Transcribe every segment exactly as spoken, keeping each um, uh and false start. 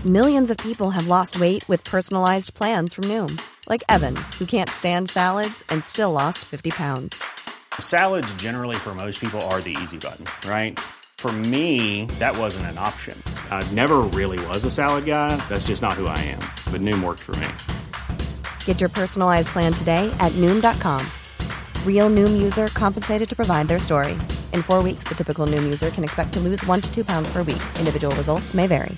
Millions of people have lost weight with personalized plans from Noom. Like Evan, who can't stand salads and still lost fifty pounds. Salads generally for most people are the easy button, right? For me, that wasn't an option. I never really was a salad guy. That's just not who I am. But Noom worked for me. Get your personalized plan today at Noom dot com. Real Noom user compensated to provide their story. In four weeks, the typical Noom user can expect to lose one to two pounds per week. Individual results may vary.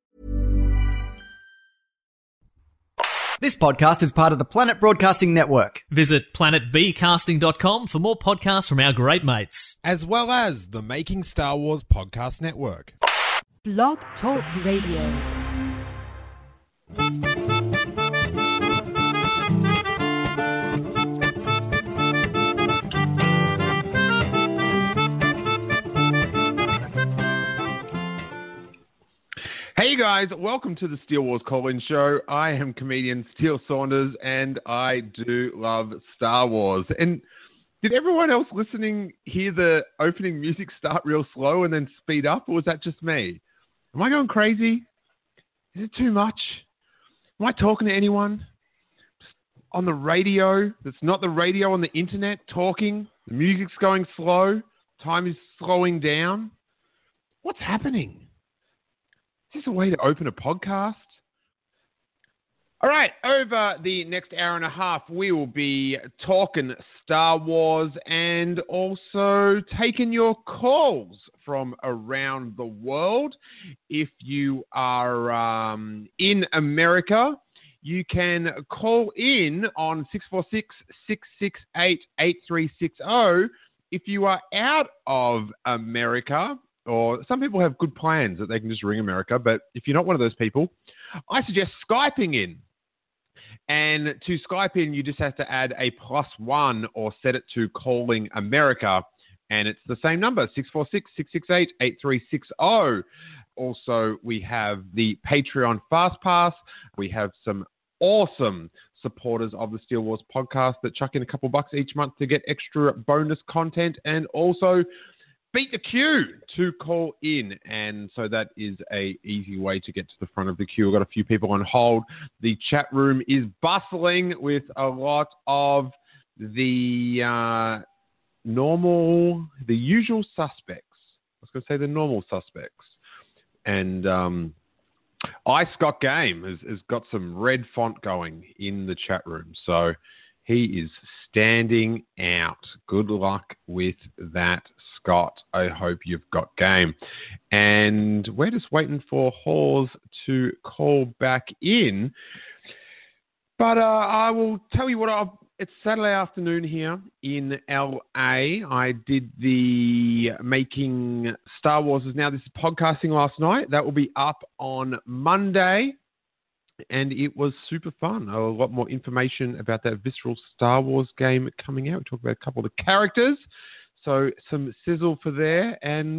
This podcast is part of the Planet Broadcasting Network. Visit planet b casting dot com for more podcasts from our great mates. As well as the Making Star Wars Podcast Network. Blog Talk Radio. Hey guys, welcome to the Steele Wars Call-In Show. I am comedian Steele Saunders, and I do love Star Wars. And did everyone else listening hear the opening music start real slow and then speed up, or was that just me? Am I going crazy? Is it too much? Am I talking to anyone? On the radio, that's not the radio, on the internet, talking, the music's going slow, time is slowing down. What's happening? Is this a way to open a podcast? All right, over the next hour and a half, we will be talking Star Wars and also taking your calls from around the world. If you are um, in America, you can call in on six four six, six six eight, eight three six zero. If you are out of America, or some people have good plans that they can just ring America, but if you're not one of those people, I suggest Skyping in. And to Skype in, you just have to add a plus one or set it to calling America. And it's the same number, six four six, six six eight, eight three six zero. Also, we have the Patreon Fast Pass. We have some awesome supporters of the Steele Wars podcast that chuck in a couple bucks each month to get extra bonus content and also beat the queue to call in. And so that is a easy way to get to the front of the queue. We've got a few people on hold. The chat room is bustling with a lot of the uh, normal, the usual suspects. I was going to say the normal suspects. And um, I, Scott Game, has, has got some red font going in the chat room. So he is standing out. Good luck with that, Scott. I hope you've got game. And we're just waiting for Hawes to call back in. But uh, I will tell you what, I've, it's Saturday afternoon here in L A. I did the Making Star Wars is Now. This is podcasting last night. That will be up on Monday. And it was super fun. A lot more information about that visceral Star Wars game coming out. We talked about a couple of the characters. So some sizzle for there. And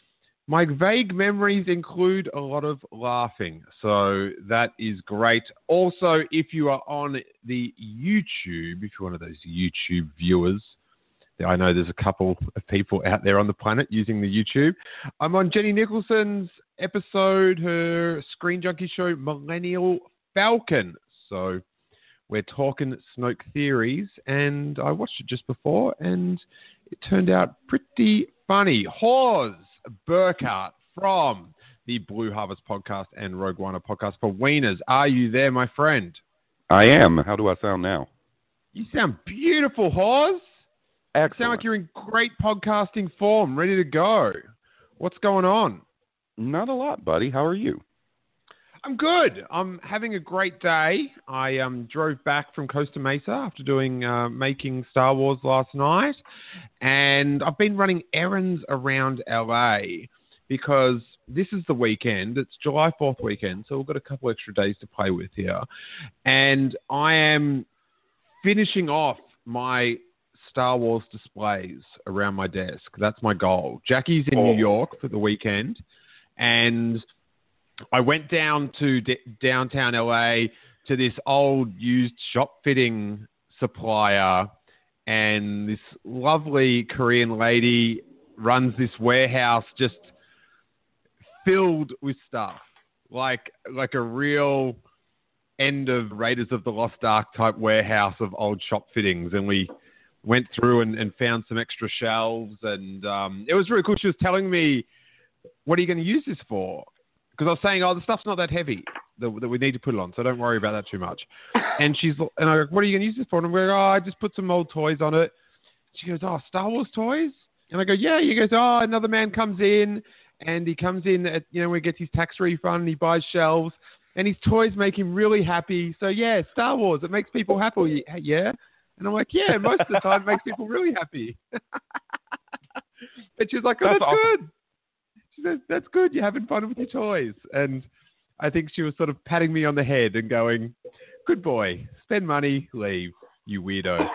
my vague memories include a lot of laughing. So that is great. Also, if you are on the YouTube, if you're one of those YouTube viewers, I know there's a couple of people out there on the planet using the YouTube. I'm on Jenny Nicholson's episode, her Screen Junkie show, Millennial Falcon. So we're talking Snoke theories, and I watched it just before, and it turned out pretty funny. Hawes Burkhardt from the Blue Harvest podcast and Rogue One podcast for Wieners. Are you there, my friend? I am. How do I sound now? You sound beautiful, Hawes. Excellent. You sound like you're in great podcasting form, ready to go. What's going on? Not a lot, buddy. How are you? I'm good. I'm having a great day. I um, drove back from Costa Mesa after doing uh, Making Star Wars last night, and I've been running errands around L A because this is the weekend. It's July fourth weekend, so we've got a couple extra days to play with here, and I am finishing off my Star Wars displays around my desk. That's my goal. Jackie's in oh. New York for the weekend, and I went down to d- downtown L A to this old used shop fitting supplier, and this lovely Korean lady runs this warehouse just filled with stuff. like like a real end of Raiders of the Lost Ark type warehouse of old shop fittings, and we went through and, and found some extra shelves, and um, it was really cool. She was telling me, what are you going to use this for? Because I was saying, oh, the stuff's not that heavy that, that we need to put it on, so don't worry about that too much. And she's, and I go, what are you going to use this for? And I'm going, oh, I just put some old toys on it. She goes, oh, Star Wars toys? And I go, yeah. He goes, oh, another man comes in, and he comes in, at, you know, we get his tax refund, and he buys shelves, and his toys make him really happy. So, yeah, Star Wars, it makes people happy. Yeah. And I'm like, yeah, most of the time it makes people really happy. But she's like, oh, that's, that's awesome. Good. She says, that's good. You're having fun with your toys. And I think she was sort of patting me on the head and going, good boy, spend money, leave, you weirdo.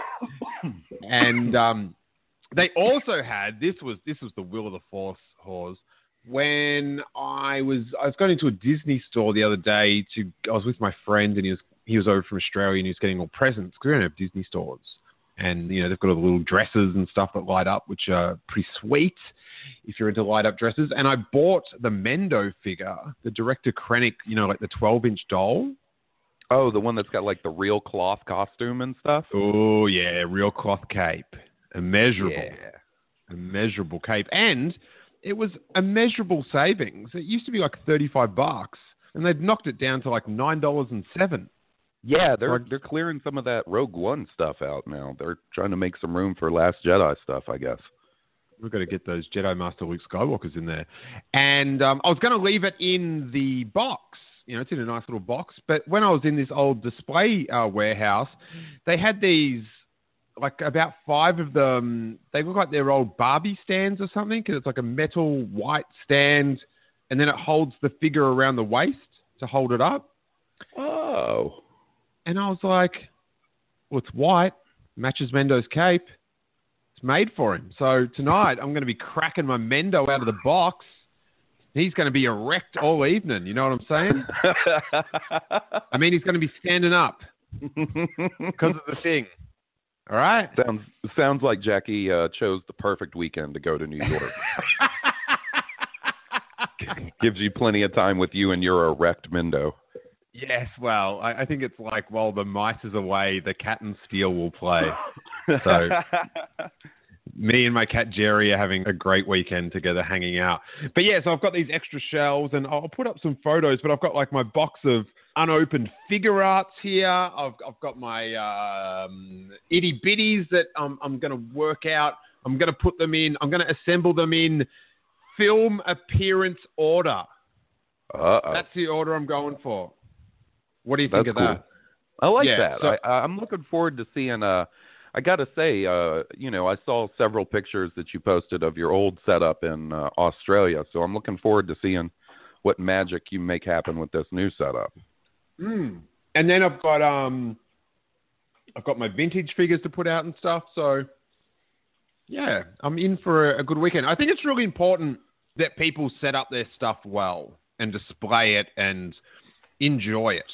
And um, they also had, this was this was the will of the force, Hawes. When I was I was going into a Disney store the other day to I was with my friend, and he was he was over from Australia, and he was getting all presents because we don't have Disney stores. And, you know, they've got all the little dresses and stuff that light up, which are pretty sweet if you're into light up dresses. And I bought the Mendo figure, the Director Krennic, you know, like the twelve inch doll. Oh, the one that's got like the real cloth costume and stuff? Oh, yeah, real cloth cape. Immeasurable. Yeah. Immeasurable cape. And it was immeasurable savings. It used to be like thirty-five bucks, and they'd knocked it down to like nine dollars and seven cents. Yeah, they're they're clearing some of that Rogue One stuff out now. They're trying to make some room for Last Jedi stuff, I guess. We've got to get those Jedi Master Luke Skywalkers in there. And um, I was going to leave it in the box. You know, it's in a nice little box. But when I was in this old display uh, warehouse, they had these, like about five of them. They look like they're old Barbie stands or something, because it's like a metal white stand, and then it holds the figure around the waist to hold it up. Oh. And I was like, well, it's white, matches Mendo's cape. It's made for him. So tonight I'm going to be cracking my Mendo out of the box. He's going to be erect all evening. You know what I'm saying? I mean, he's going to be standing up because of the thing. All right? Sounds sounds like Jackie uh, chose the perfect weekend to go to New York. Gives you plenty of time with you and your erect Mendo. Yes, well, I, I think it's like while the mice is away, the cat and steel will play. So me and my cat Jerry are having a great weekend together hanging out. But yeah, so I've got these extra shelves, and I'll put up some photos, but I've got like my box of unopened figure arts here. I've, I've got my um, itty bitties that I'm, I'm going to work out. I'm going to put them in. I'm going to assemble them in film appearance order. Uh-oh. That's the order I'm going for. What do you think That's of cool. that? I like yeah, that. So, I, I'm looking forward to seeing. Uh, I got to say, uh, you know, I saw several pictures that you posted of your old setup in uh, Australia, so I'm looking forward to seeing what magic you make happen with this new setup. Mm. And then I've got um, I've got my vintage figures to put out and stuff. So yeah, I'm in for a, a good weekend. I think it's really important that people set up their stuff well and display it and enjoy it.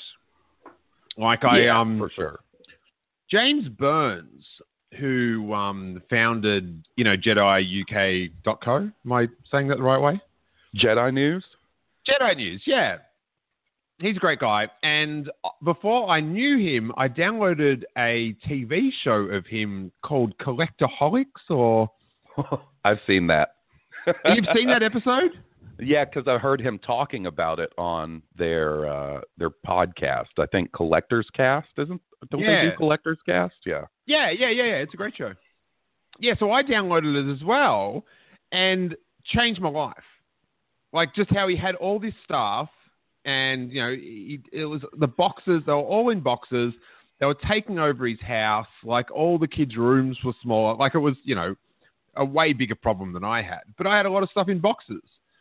Like I, yeah, um, for sure. James Burns, who um, founded, you know, Jedi U K dot co. Am I saying that the right way? Jedi News? Jedi News, yeah. He's a great guy. And before I knew him, I downloaded a T V show of him called Collectaholics, or... I've seen that. You've seen that episode? Yeah, because I heard him talking about it on their uh, their podcast. I think Collector's Cast, isn't? Don't yeah. they do Collector's Cast? Yeah. Yeah, yeah, yeah, yeah. It's a great show. Yeah, so I downloaded it as well and changed my life. Like just how he had all this stuff, and you know, he, it was the boxes. They were all in boxes. They were taking over his house. Like all the kids' rooms were smaller. Like it was, you know, a way bigger problem than I had. But I had a lot of stuff in boxes.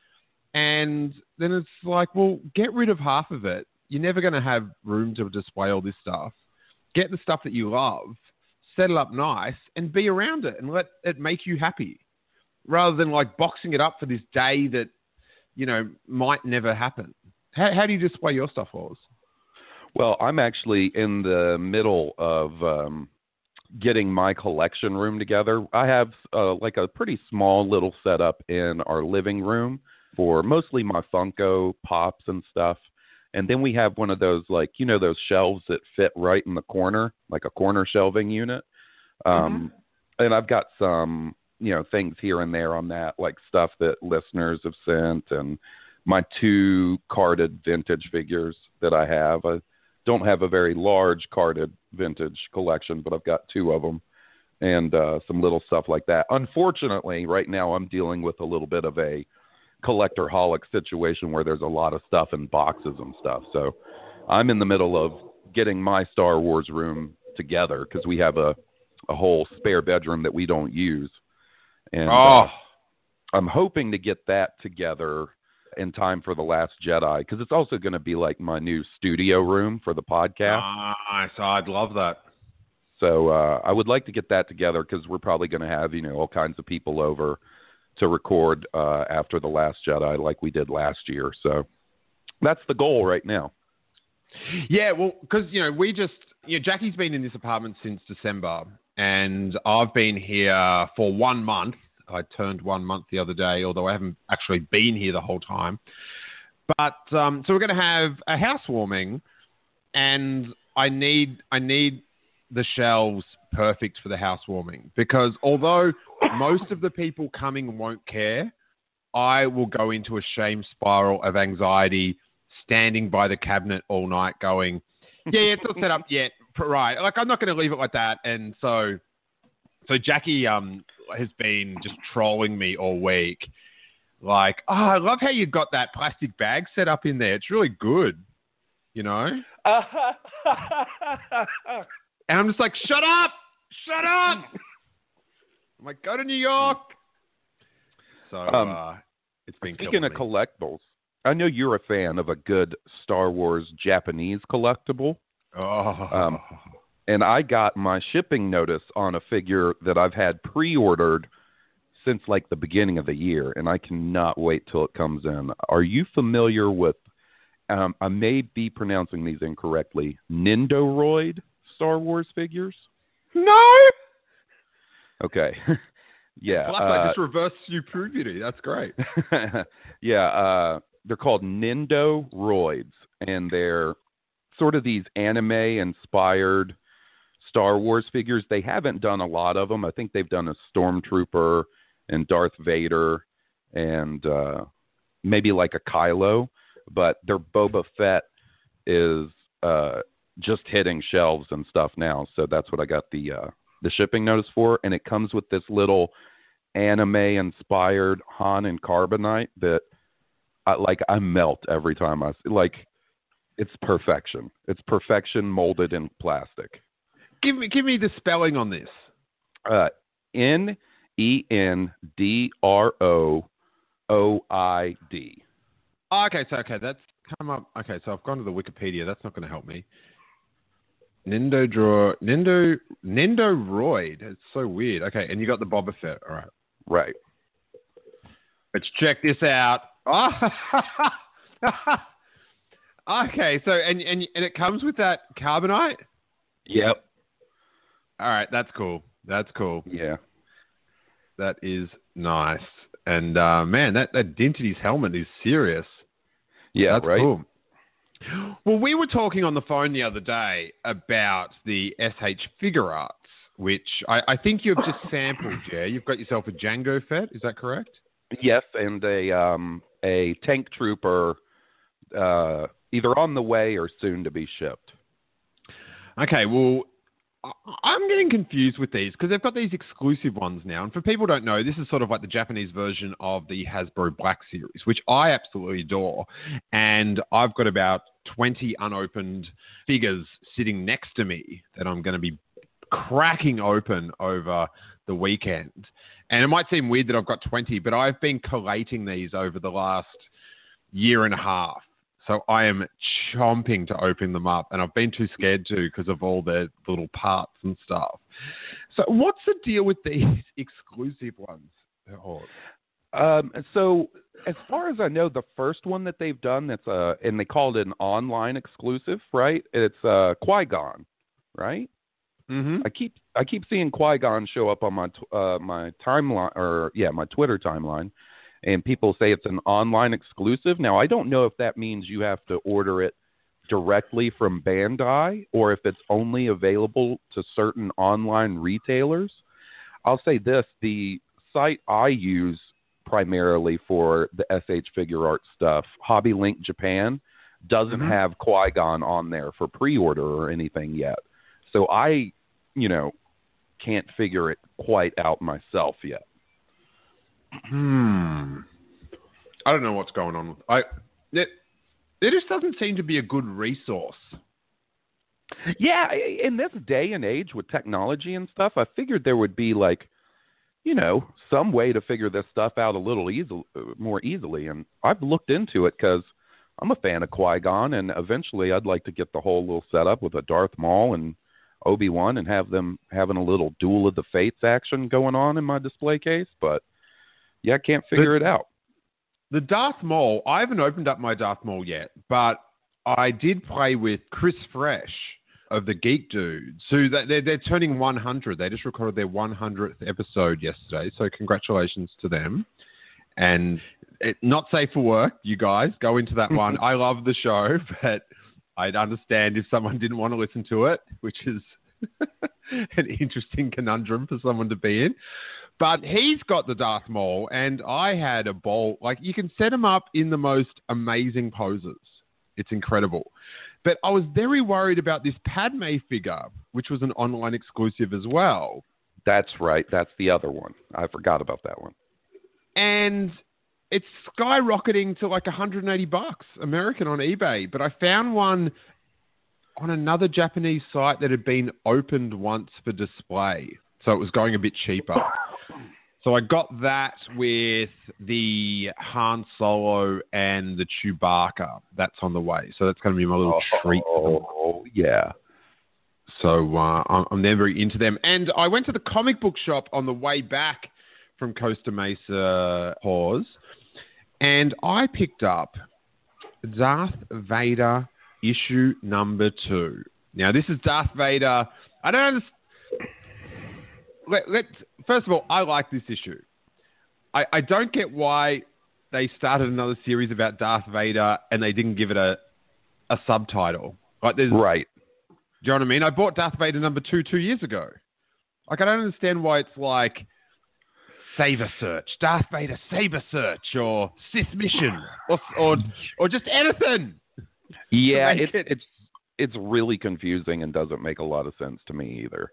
And then it's like, well, get rid of half of it. You're never going to have room to display all this stuff. Get the stuff that you love, set it up nice, and be around it and let it make you happy. Rather than like boxing it up for this day that, you know, might never happen. How, how do you display your stuff, Oz? Well, I'm actually in the middle of um, getting my collection room together. I have uh, like a pretty small little setup in our living room for mostly my Funko Pops and stuff. And then we have one of those, like, you know, those shelves that fit right in the corner, like a corner shelving unit. Um, mm-hmm. And I've got some, you know, things here and there on that, like stuff that listeners have sent, and my two carded vintage figures that I have. I don't have a very large carded vintage collection, but I've got two of them, and uh, some little stuff like that. Unfortunately, right now I'm dealing with a little bit of a collector-holic situation where there's a lot of stuff in boxes and stuff. So I'm in the middle of getting my Star Wars room together because we have a, a whole spare bedroom that we don't use. And oh. uh, I'm hoping to get that together in time for The Last Jedi, because it's also going to be like my new studio room for the podcast. Nice. I'd love that. So uh, I would like to get that together because we're probably going to have, you know, all kinds of people over to record uh, after The Last Jedi like we did last year. So that's the goal right now. Yeah, well, because, you know, we just, you know, Jackie's been in this apartment since December, and I've been here for one month. I turned one month the other day, although I haven't actually been here the whole time. But um, so we're going to have a housewarming, and I need I need the shelves perfect for the housewarming, because although most of the people coming won't care, I will go into a shame spiral of anxiety, standing by the cabinet all night going, yeah, yeah, it's not set up yet. Right. Like, I'm not going to leave it like that. And so, so Jackie um, has been just trolling me all week. Like, oh, I love how you got that plastic bag set up in there. It's really good, you know? And I'm just like, shut up! Shut up! I'm like, go to New York. So um, uh, it's been speaking of me. collectibles, I know you're a fan of a good Star Wars Japanese collectible. Oh. Um, and I got my shipping notice on a figure that I've had pre-ordered since like the beginning of the year, and I cannot wait till it comes in. Are you familiar with, um, I may be pronouncing these incorrectly, Nindoroid Star Wars figures? No! Okay. Yeah. Plus, uh, I just reversed you puberty. That's great. Yeah. Uh, they're called Nindoroids, and they're sort of these anime-inspired Star Wars figures. They haven't done a lot of them. I think they've done a Stormtrooper and Darth Vader and uh, maybe like a Kylo, but their Boba Fett is uh, just hitting shelves and stuff now. So that's what I got the uh, the shipping notice for, and it comes with this little anime-inspired Han and Carbonite that, I, like, I melt every time I see. Like, it's perfection. It's perfection molded in plastic. Give me, give me the spelling on this. Uh, N E N D R O O I D. Oh, okay, so okay, that's come up. Okay, so I've gone to the Wikipedia. That's not going to help me. Nindo draw Nindo Nindoroid. It's so weird. Okay, and you got the Boba Fett. All right. Right. Let's check this out. Oh. Okay, so and, and and it comes with that Carbonite? Yep. All right, that's cool. That's cool. Yeah. That is nice. And uh, man, that, that dint in his helmet is serious. Yeah, that's right. Cool. Well, we were talking on the phone the other day about the S H Figure Arts, which I, I think you've just sampled, yeah? You've got yourself a Jango Fett, is that correct? Yes, and a um, a Tank Trooper, uh, either on the way or soon to be shipped. Okay, well, I'm getting confused with these because they've got these exclusive ones now. And for people who don't know, this is sort of like the Japanese version of the Hasbro Black Series, which I absolutely adore. And I've got about twenty unopened figures sitting next to me that I'm going to be cracking open over the weekend. And it might seem weird that I've got twenty, but I've been collating these over the last year and a half. So I am chomping to open them up, and I've been too scared to because of all the little parts and stuff. So what's the deal with these exclusive ones? Oh. Um, so as far as I know, the first one that they've done that's uh, and they called it an online exclusive, right? It's uh, Qui-Gon, right? Mm-hmm. I keep I keep seeing Qui-Gon show up on my uh, my timeline, or yeah, my Twitter timeline. And people say it's an online exclusive. Now, I don't know if that means you have to order it directly from Bandai or if it's only available to certain online retailers. I'll say this, the site I use primarily for the S H Figure Art stuff, Hobby Link Japan, doesn't mm-hmm. have Qui-Gon on there for pre-order or anything yet. So I, you know, can't figure it quite out myself yet. Hmm. I don't know what's going on. I it, it just doesn't seem to be a good resource. Yeah, in this day and age with technology and stuff, I figured there would be like, you know, some way to figure this stuff out a little easy, more easily. And I've looked into it because I'm a fan of Qui-Gon, and eventually I'd like to get the whole little setup with a Darth Maul and Obi-Wan and have them having a little Duel of the Fates action going on in my display case. But yeah, I can't figure the, it out. The Darth Maul, I haven't opened up my Darth Maul yet, but I did play with Chris Fresh of the Geek Dudes, who they're, they're turning one hundred. They just recorded their one hundredth episode yesterday, so congratulations to them. And it, not safe for work, you guys. Go into that one. I love the show, but I'd understand if someone didn't want to listen to it, which is an interesting conundrum for someone to be in. But he's got the Darth Maul, and I had a ball. Like, you can set him up in the most amazing poses. It's incredible. But I was very worried about this Padme figure, which was an online exclusive as well. That's right. That's the other one. I forgot about that one. And it's skyrocketing to like one hundred eighty bucks American on eBay. But I found one on another Japanese site that had been opened once for display. So it was going a bit cheaper. So I got that with the Han Solo and the Chewbacca. That's on the way. So that's going to be my little oh, treat. Oh, yeah. So uh, I'm, I'm never into them. And I went to the comic book shop on the way back from Costa Mesa Pause, and I picked up Darth Vader issue number two. Now, this is Darth Vader. I don't understand. Let, let, first of all, I like this issue. I, I don't get why they started another series about Darth Vader and they didn't give it a a subtitle. Like, there's, right. Do you know what I mean? I bought Darth Vader number two two years ago. Like, I don't understand why it's like Saber Search, Darth Vader Saber Search, or Sith Mission, or or, or just anything. Yeah, it, it, it's it's really confusing and doesn't make a lot of sense to me either.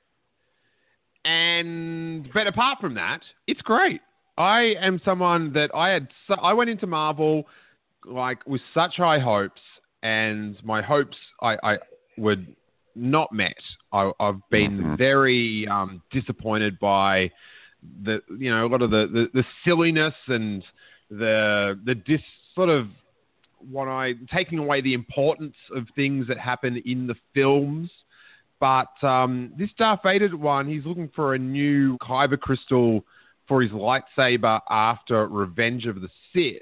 And but apart from that, it's great. I am someone that I had. I went into Marvel like with such high hopes, and my hopes I, I were not met. I, I've been mm-hmm. very um, disappointed by the you know a lot of the, the, the silliness and the the dis sort of what I taking away the importance of things that happen in the films. But um, this Darth Vader one, he's looking for a new Kyber crystal for his lightsaber after Revenge of the Sith.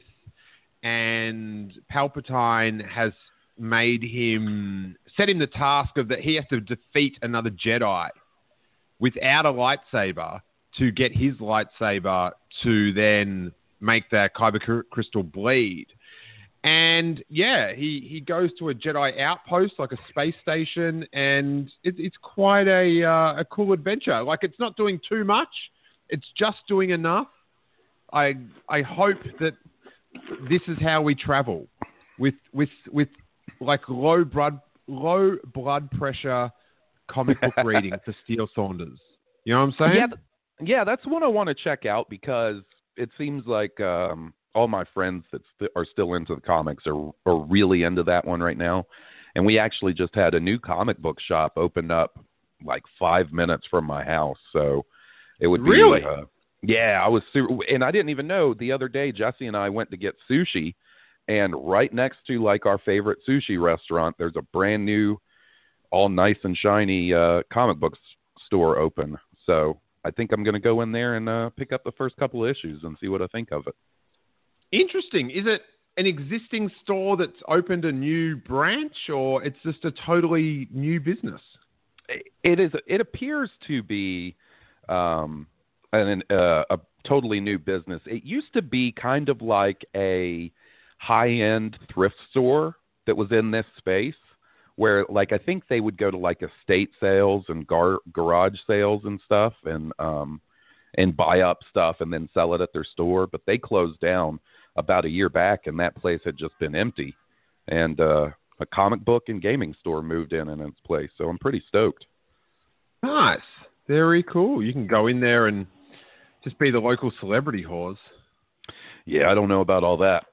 And Palpatine has made him, set him the task of that he has to defeat another Jedi without a lightsaber to get his lightsaber to then make that Kyber crystal bleed. And, yeah, he, he goes to a Jedi outpost, like a space station, and it, it's quite a uh, a cool adventure. Like, it's not doing too much. It's just doing enough. I I hope that this is how we travel, with with with like low blood low blood pressure comic book reading for Steele Saunders. You know what I'm saying? Yeah, yeah, that's one I want to check out because it seems like um, all my friends that st- are still into the comics are are really into that one right now. And we actually just had a new comic book shop opened up like five minutes from my house, so it would be really. Uh, yeah, I was, su- and I didn't even know. The other day, Jesse and I went to get sushi, and right next to like our favorite sushi restaurant, there's a brand new, all nice and shiny uh, comic book store open. So I think I'm going to go in there and uh, pick up the first couple of issues and see what I think of it. Interesting. Is it an existing store that's opened a new branch, or it's just a totally new business? It is. It appears to be um, an, uh, a totally new business. It used to be kind of like a high-end thrift store that was in this space where, like, I think they would go to like estate sales and gar- garage sales and stuff, and um, and buy up stuff and then sell it at their store. But they closed down about a year back, and that place had just been empty, and uh, a comic book and gaming store moved in in its place. So I'm pretty stoked. Nice, very cool. You can go in there and just be the local celebrity horse. Yeah, I don't know about all that.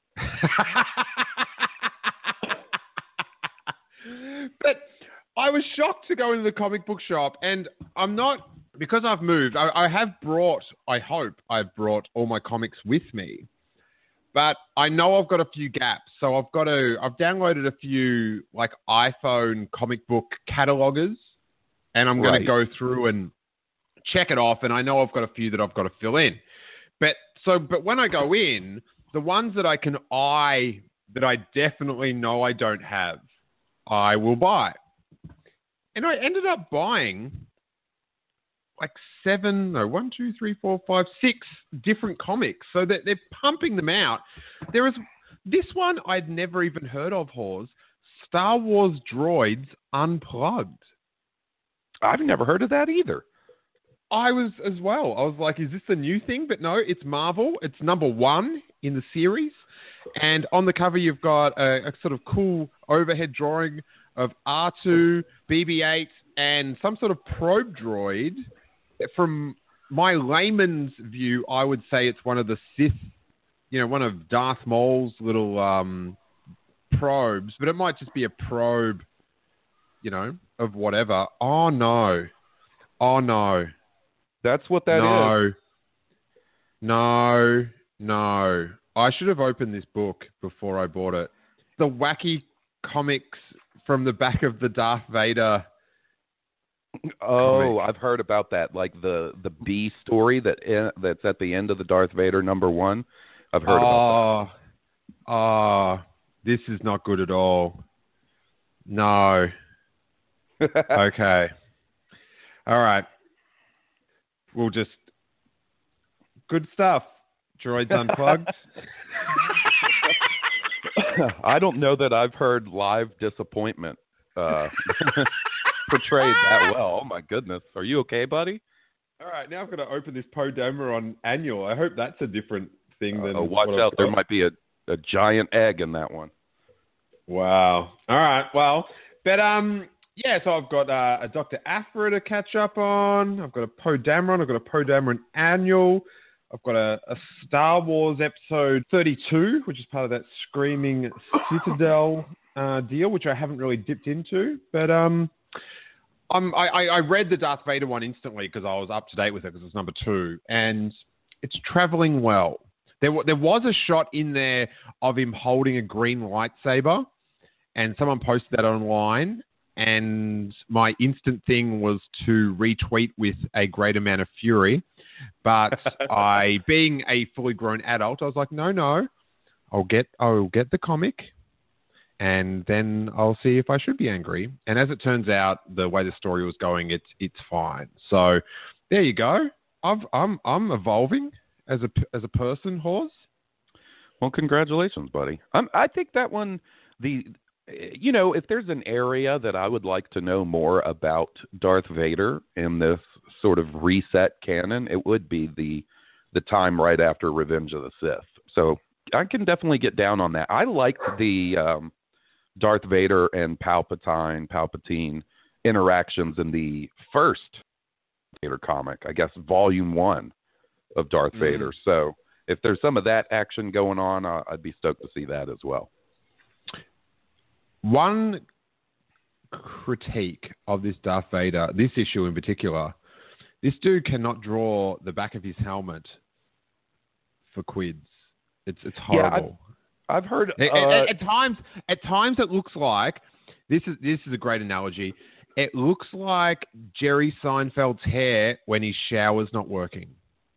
But I was shocked to go into the comic book shop, and I'm not, because I've moved, I, I have brought, I hope I've brought all my comics with me, but I know I've got a few gaps. So I've got to, I've downloaded a few like iPhone comic book catalogers, and I'm going Right. to go through and check it off. And I know I've got a few that I've got to fill in. But so, but when I go in, the ones that I can eye that I definitely know I don't have, I will buy. And I ended up buying like seven, no, one, two, three, four, five, six different comics. So that they're pumping them out. There is this one I'd never even heard of, Hawes. Star Wars Droids Unplugged. I've never heard of that either. I was as well. I was like, is this a new thing? But no, it's Marvel. It's number one in the series. And on the cover, you've got a, a sort of cool overhead drawing of R two, B B eight, and some sort of probe droid. From my layman's view, I would say it's one of the Sith, you know, one of Darth Maul's little um, probes. But it might just be a probe, you know, of whatever. Oh, no. Oh, no. That's what that no. is. No. No. I should have opened this book before I bought it. The wacky comics from the back of the Darth Vader. Oh, comic. I've heard about that. Like the the B story that in, that's at the end of the Darth Vader number one. I've heard about Oh, oh, this is not good at all. No. that. Okay. All right. We'll just... Good stuff. Droids Unplugged. I don't know that I've heard live disappointment uh, portrayed that well. Oh, my goodness. Are you okay, buddy? All right, now I've got to open this Poe Dameron annual. I hope that's a different thing than... Uh, watch what I've out. There got. might be a, a giant egg in that one. Wow. All right, well, but um, yeah, so I've got uh, a Doctor Aphra to catch up on. I've got a Poe Dameron. I've got a Poe Dameron annual. I've got a, a Star Wars episode thirty-two, which is part of that Screaming Citadel uh, deal, which I haven't really dipped into. But um, I'm, I, I read the Darth Vader one instantly because I was up to date with it because it's number two, and it's traveling well. There, there was a shot in there of him holding a green lightsaber, and someone posted that online, and my instant thing was to retweet with a great amount of fury. But I, being a fully grown adult, I was like, no, no, I'll get, I'll get the comic, and then I'll see if I should be angry. And as it turns out, the way the story was going, it's, it's fine. So there you go. I've, I'm, I'm evolving as a, as a person, Horse. Well, congratulations, buddy. Um, I think that one, the, you know, if there's an area that I would like to know more about Darth Vader in this sort of reset canon, it would be the the time right after Revenge of the Sith. So I can definitely get down on that. I liked the um, Darth Vader and Palpatine, Palpatine interactions in the first Vader comic, I guess, volume one of Darth mm. Vader. So if there's some of that action going on, uh, I'd be stoked to see that as well. One critique of this Darth Vader, this issue in particular, this dude cannot draw the back of his helmet for quids. It's it's horrible. Yeah, I've, I've heard uh, at, at, at times. At times, it looks like this is this is a great analogy. It looks like Jerry Seinfeld's hair when his shower's not working.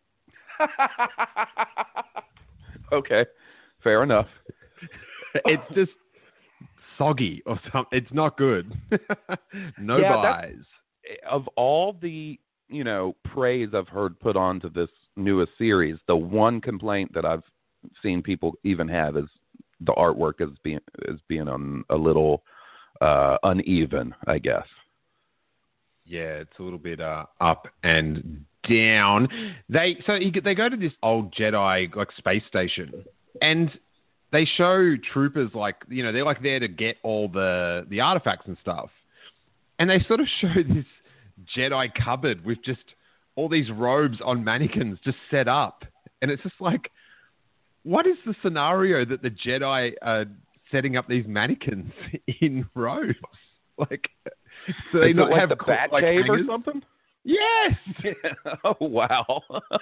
Okay, fair enough. It's just soggy or something. It's not good. No yeah, buys. Of all the, you know, praise I've heard put onto this newest series, the one complaint that I've seen people even have is the artwork is being is being on a little uh, uneven, I guess. Yeah, it's a little bit uh, up and down. They so you, they go to this old Jedi like space station, and they show troopers like you know they're like there to get all the the artifacts and stuff, and they sort of show this Jedi cupboard with just all these robes on mannequins just set up, and it's just like, what is the scenario that the Jedi are setting up these mannequins in robes? Like, do they Is not it like have the co- Bat like Cave or hangers? something? Yes. Oh wow,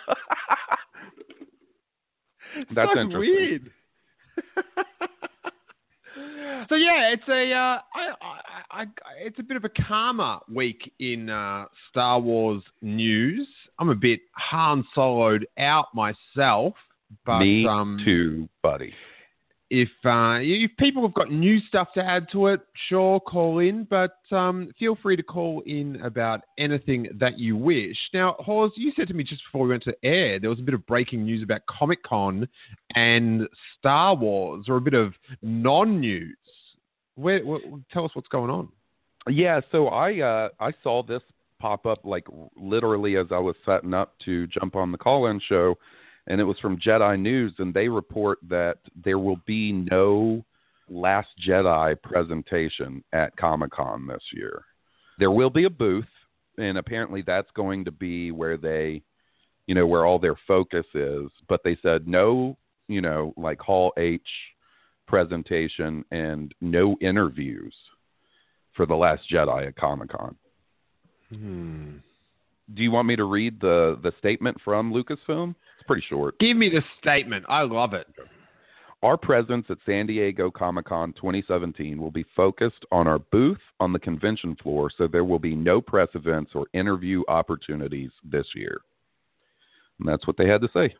that's so interesting. weird. So yeah, it's a uh, I, I, I, it's a bit of a calmer week in uh, Star Wars news. I'm a bit Han Solo'd out myself, but Me um, too, buddy. If uh, if people have got new stuff to add to it, sure, call in. But um, feel free to call in about anything that you wish. Now, Hawes, you said to me just before we went to air, there was a bit of breaking news about Comic-Con and Star Wars, or a bit of non-news. Where, where, tell us what's going on. Yeah, so I uh, I saw this pop up like literally as I was setting up to jump on the call-in show. And it was from Jedi News, and they report that there will be no Last Jedi presentation at Comic-Con this year. There will be a booth, and apparently that's going to be where they, you know, where all their focus is. But they said no, you know, like Hall H presentation and no interviews for The Last Jedi at Comic-Con. Hmm. Do you want me to read the, the statement from Lucasfilm? Pretty short. Give me the statement. I love it. Our presence at San Diego Comic-Con twenty seventeen will be focused on our booth on the convention floor, so there will be no press events or interview opportunities this year. And that's what they had to say.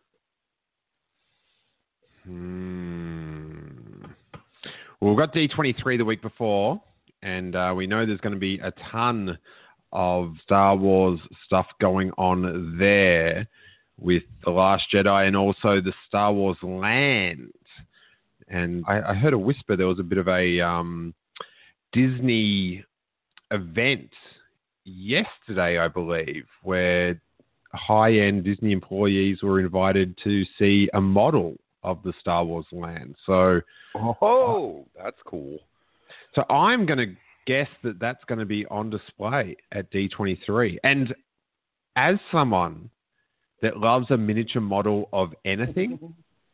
Hmm. Well, we've got D twenty-three the week before, and uh, we know there's going to be a ton of Star Wars stuff going on there, with The Last Jedi and also the Star Wars Land. And I, I heard a whisper there was a bit of a um, Disney event yesterday, I believe, where high-end Disney employees were invited to see a model of the Star Wars Land. So, oh, that's cool. So I'm going to guess that that's going to be on display at D twenty-three. And as someone that loves a miniature model of anything.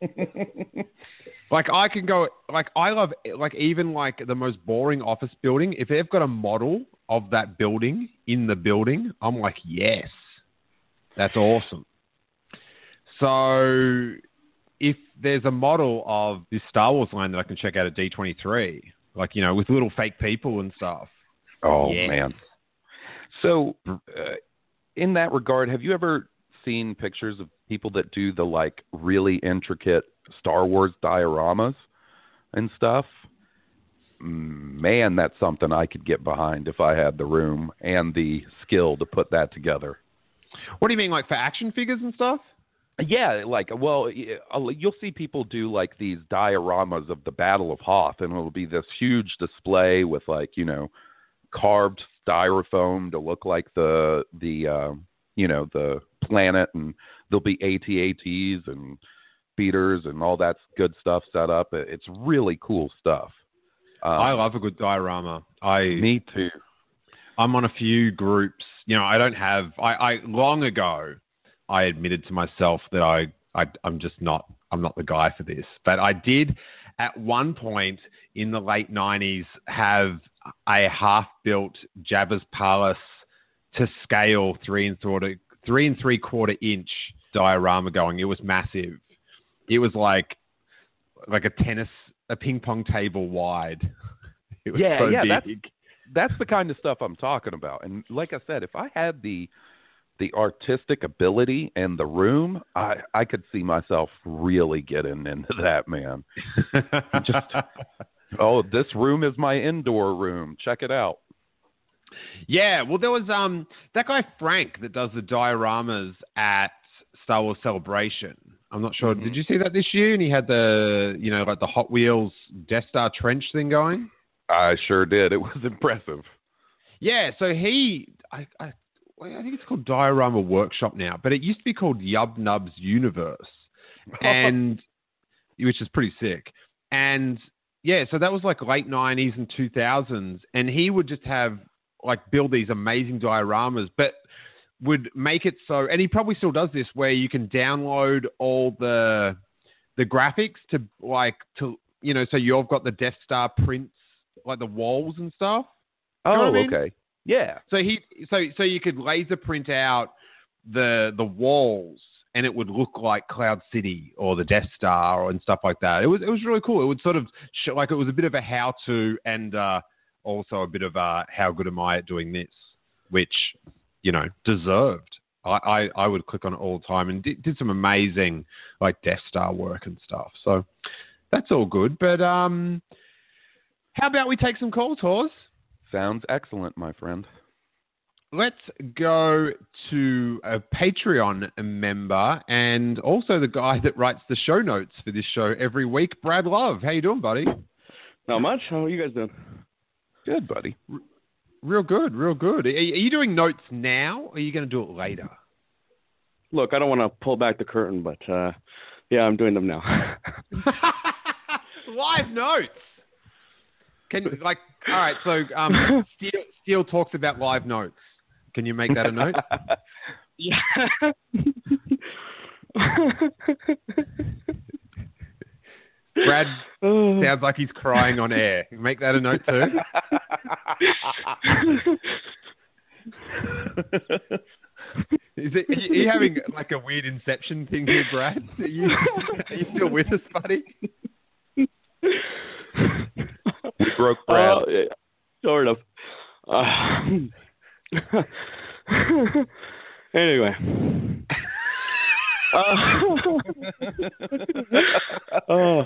Like I can go, like I love, like even like the most boring office building, if they've got a model of that building in the building, I'm like, yes, that's awesome. So if there's a model of this Star Wars Land that I can check out at D twenty-three, like, you know, with little fake people and stuff. Oh, yes. man. So uh, in that regard, have you ever seen pictures of people that do the like really intricate Star Wars dioramas and stuff? Man, that's something I could get behind if I had the room and the skill to put that together. What do you mean, like for action figures and stuff? Yeah, like, well, you'll see people do like these dioramas of the Battle of Hoth, and it'll be this huge display with like, you know, carved styrofoam to look like the the uh, you know, the planet, and there'll be A T A Ts and speeders and all that good stuff set up. It's really cool stuff. Um, I love a good diorama. I me too. I'm on a few groups. You know, I don't have. I, I long ago, I admitted to myself that I, I I'm just not. I'm not the guy for this. But I did at one point in the late nineties have a half-built Jabba's Palace to scale three and quarter, three and three quarter inch diorama going. It was massive. It was like like a tennis, a ping pong table wide. It was yeah, so yeah, big. that's that's the kind of stuff I'm talking about. And like I said, if I had the the artistic ability and the room, I I could see myself really getting into that, man. Just oh, this room is my indoor room. Check it out. Yeah, well, there was um that guy Frank that does the dioramas at Star Wars Celebration. I'm not sure. Mm-hmm. Did you see that this year? And he had the, you know, like the Hot Wheels Death Star trench thing going. I sure did. It was impressive. Yeah. So he, I, I, I think it's called Diorama Workshop now, but it used to be called Yub Nub's Universe, and which is pretty sick. And yeah, so that was like late nineties and two thousands, and he would just have like build these amazing dioramas, but would make it so, and he probably still does this, where you can download all the the graphics to like to you know, so you've got the Death Star prints, like the walls and stuff. You know Oh, what I mean? okay. Yeah. So he, so so you could laser print out the the walls, and it would look like Cloud City or the Death Star and stuff like that. It was it was really cool. It would sort of show, like it was a bit of a how to, and uh, also a bit of a how good am I at doing this, which you know deserved. I, I, I would click on it all the time, and did, did some amazing like Death Star work and stuff. So that's all good. But um, how about we take some calls, Hawes? Sounds excellent, my friend. Let's go to a Patreon member and also the guy that writes the show notes for this show every week, Brad Love. How you doing, buddy? Not much. How are you guys doing? Good, buddy. R- real good, real good. Are, are you doing notes now, or are you going to do it later? Look, I don't want to pull back the curtain, but uh, yeah, I'm doing them now. Live notes. Can like all right? So um, Steele, Steele talks about live notes. Can you make that a note? Yeah. Brad sounds like he's crying on air. Make that a note too. Is it? Are you, are you having like a weird Inception thing here, Brad? Are you, are you still with us, buddy? You broke Brad. Uh, yeah, sort of. Uh, anyway. Uh, oh.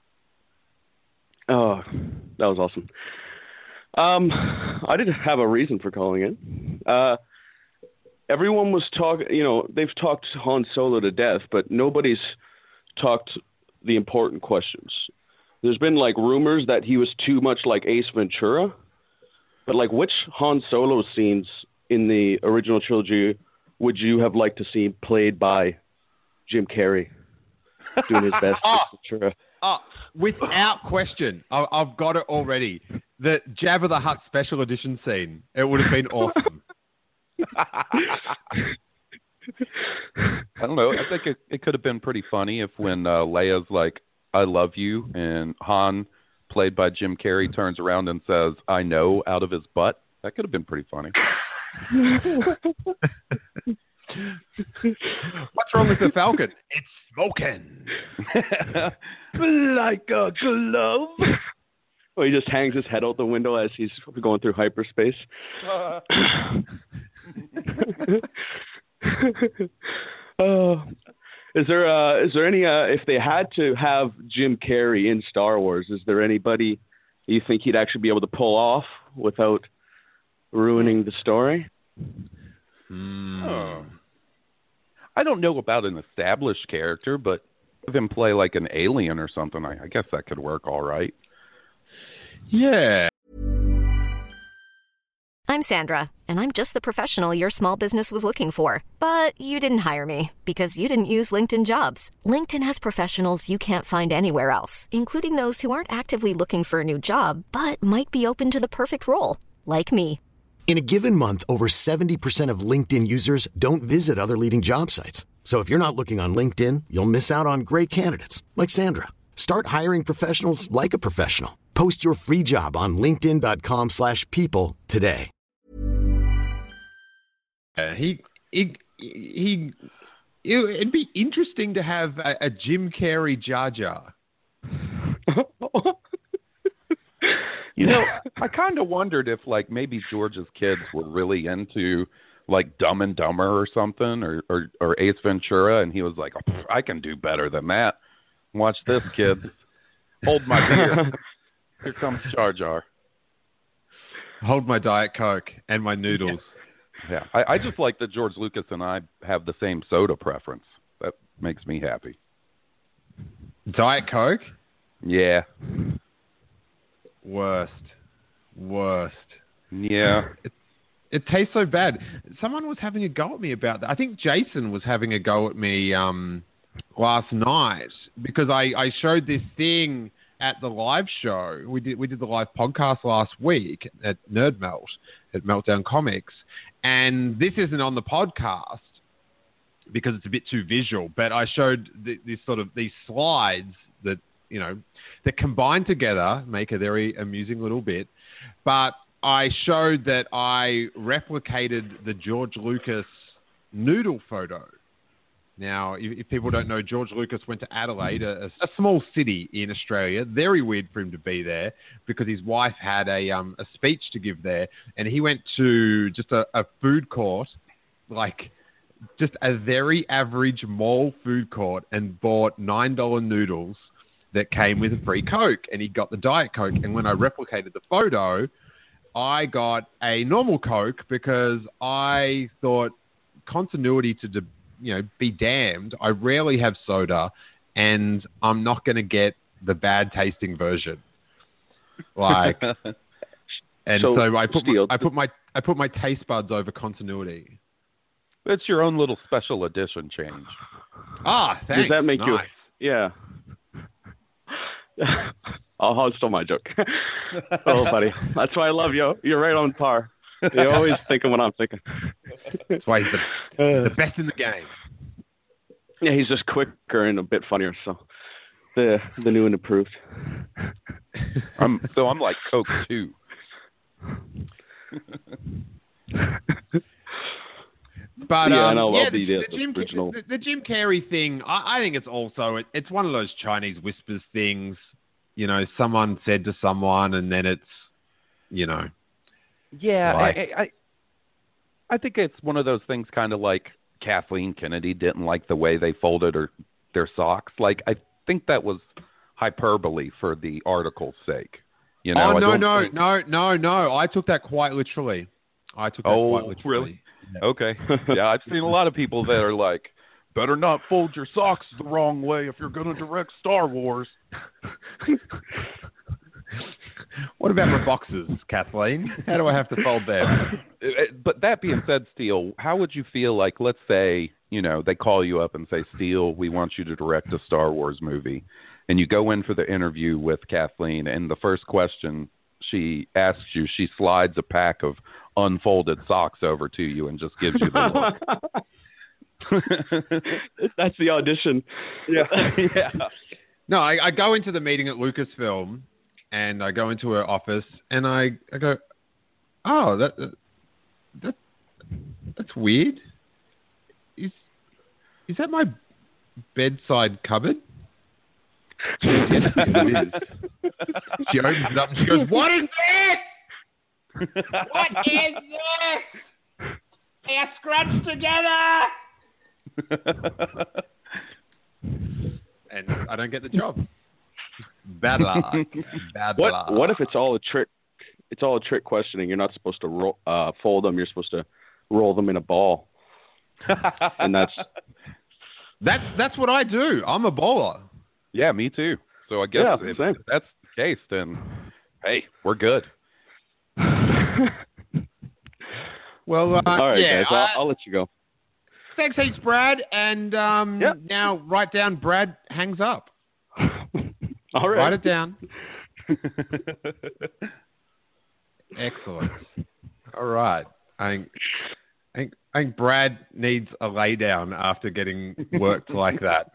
Oh, that was awesome. Um, I didn't have a reason for calling in. Uh, everyone was talking, you know, they've talked Han Solo to death, but nobody's talked the important questions. There's been like rumors that he was too much like Ace Ventura, but like which Han Solo scenes in the original trilogy would you have liked to see played by Jim Carrey doing his best oh, Ace Ventura? Oh, without question, I, I've got it already. The Jabba the Hutt special edition scene. It would have been awesome. I don't know. I think it, it could have been pretty funny if when uh, Leia's like, I love you, and Han, played by Jim Carrey, turns around and says, I know, out of his butt. That could have been pretty funny. What's wrong with the Falcon? It's smoking. Like a glove. Well, he just hangs his head out the window as he's going through hyperspace. Uh. uh, is there uh, is there any uh, if they had to have Jim Carrey in Star Wars, is there anybody you think he'd actually be able to pull off without ruining the story? Hmm. Oh. I don't know about an established character, but have him play like an alien or something. I, I guess that could work all right. Yeah. I'm Sandra, and I'm just the professional your small business was looking for. But you didn't hire me because you didn't use LinkedIn Jobs. LinkedIn has professionals you can't find anywhere else, including those who aren't actively looking for a new job, but might be open to the perfect role, like me. In a given month, over seventy percent of LinkedIn users don't visit other leading job sites. So if you're not looking on LinkedIn, you'll miss out on great candidates like Sandra. Start hiring professionals like a professional. Post your free job on linkedin dot com slash people today. Uh, he, he, he, it'd be interesting to have a, a Jim Carrey Jar Jar. You know, I kind of wondered if, like, maybe George's kids were really into, like, Dumb and Dumber or something, or, or, or Ace Ventura, and he was like, oh, I can do better than that. Watch this, kids. Hold my beer. Here comes Jar Jar. Hold my Diet Coke and my noodles. Yeah, I, I just like that George Lucas and I have the same soda preference. That makes me happy. Diet Coke? Yeah. Worst. Worst. Yeah. It, it tastes so bad. Someone was having a go at me about that. I think Jason was having a go at me um, last night because I, I showed this thing at the live show. We did we did the live podcast last week at Nerd Melt, at Meltdown Comics. And this isn't on the podcast because it's a bit too visual, but I showed the, this sort of these slides that, you know, that combined together make a very amusing little bit. But I showed that I replicated the George Lucas noodle photo. Now, if, if people don't know, George Lucas went to Adelaide, a, a small city in Australia. Very weird for him to be there because his wife had a um, a speech to give there, and he went to just a, a food court, like just a very average mall food court, and bought nine dollar noodles that came with a free Coke, and he got the Diet Coke. And when I replicated the photo, I got a normal Coke because I thought continuity to, de- you know, be damned. I rarely have soda, and I'm not going to get the bad tasting version. Like, and so, so I put my, I put my I put my taste buds over continuity. It's your own little special edition change. Ah, thanks. Does that make nice. you? Yeah. I'll, I'll steal my joke. Oh, buddy. That's why I love you. You're right on par. You're always thinking what I'm thinking. That's why he's the, the best in the game. Yeah, he's just quicker and a bit funnier. So the the new and improved. I'm, so I'm like Coke too. But yeah, um, no, yeah, I'll the, be the, the, Jim, original. the, the Jim Carrey thing, I, I think it's also, it, it's one of those Chinese whispers things. You know, someone said to someone, and then it's, you know. Yeah, like, I, I, I think it's one of those things kind of like Kathleen Kennedy didn't like the way they folded her, their socks. Like, I think that was hyperbole for the article's sake. You know, oh, no, no, think... no, no, no. I took that quite literally. I took that oh, quite literally. Really? Okay. Yeah, I've seen a lot of people that are like, better not fold your socks the wrong way if you're going to direct Star Wars. What about my boxes, Kathleen? How do I have to fold them? But that being said, Steele, how would you feel like, let's say, you know, they call you up and say, Steele, we want you to direct a Star Wars movie. And you go in for the interview with Kathleen, and the first question she asks you, she slides a pack of unfolded socks over to you and just gives you the look. That's the audition. Yeah. Yeah. No, I, I go into the meeting at Lucasfilm, and I go into her office, and I, I go, oh, that that that's weird. Is is that my bedside cupboard? She goes, yes, it is. She opens it up and she goes, what is this? What is this? They are scrunched together. And I don't get the job. Bad luck. Bad what, luck. What if it's all a trick? It's all a trick questioning. You're not supposed to roll, uh, fold them. You're supposed to roll them in a ball. And that's that's that's what I do. I'm a bowler. Yeah, me too. So I guess yeah, if, same. if that's the case, then hey, we're good. Well, uh, all right, yeah, guys. I'll, uh, I'll let you go. Thanks heaps, Brad. And um, yep. now write down Brad hangs up. All right. Write it down. Excellent. All right. I think, I think, I think Brad needs a lay down after getting worked like that.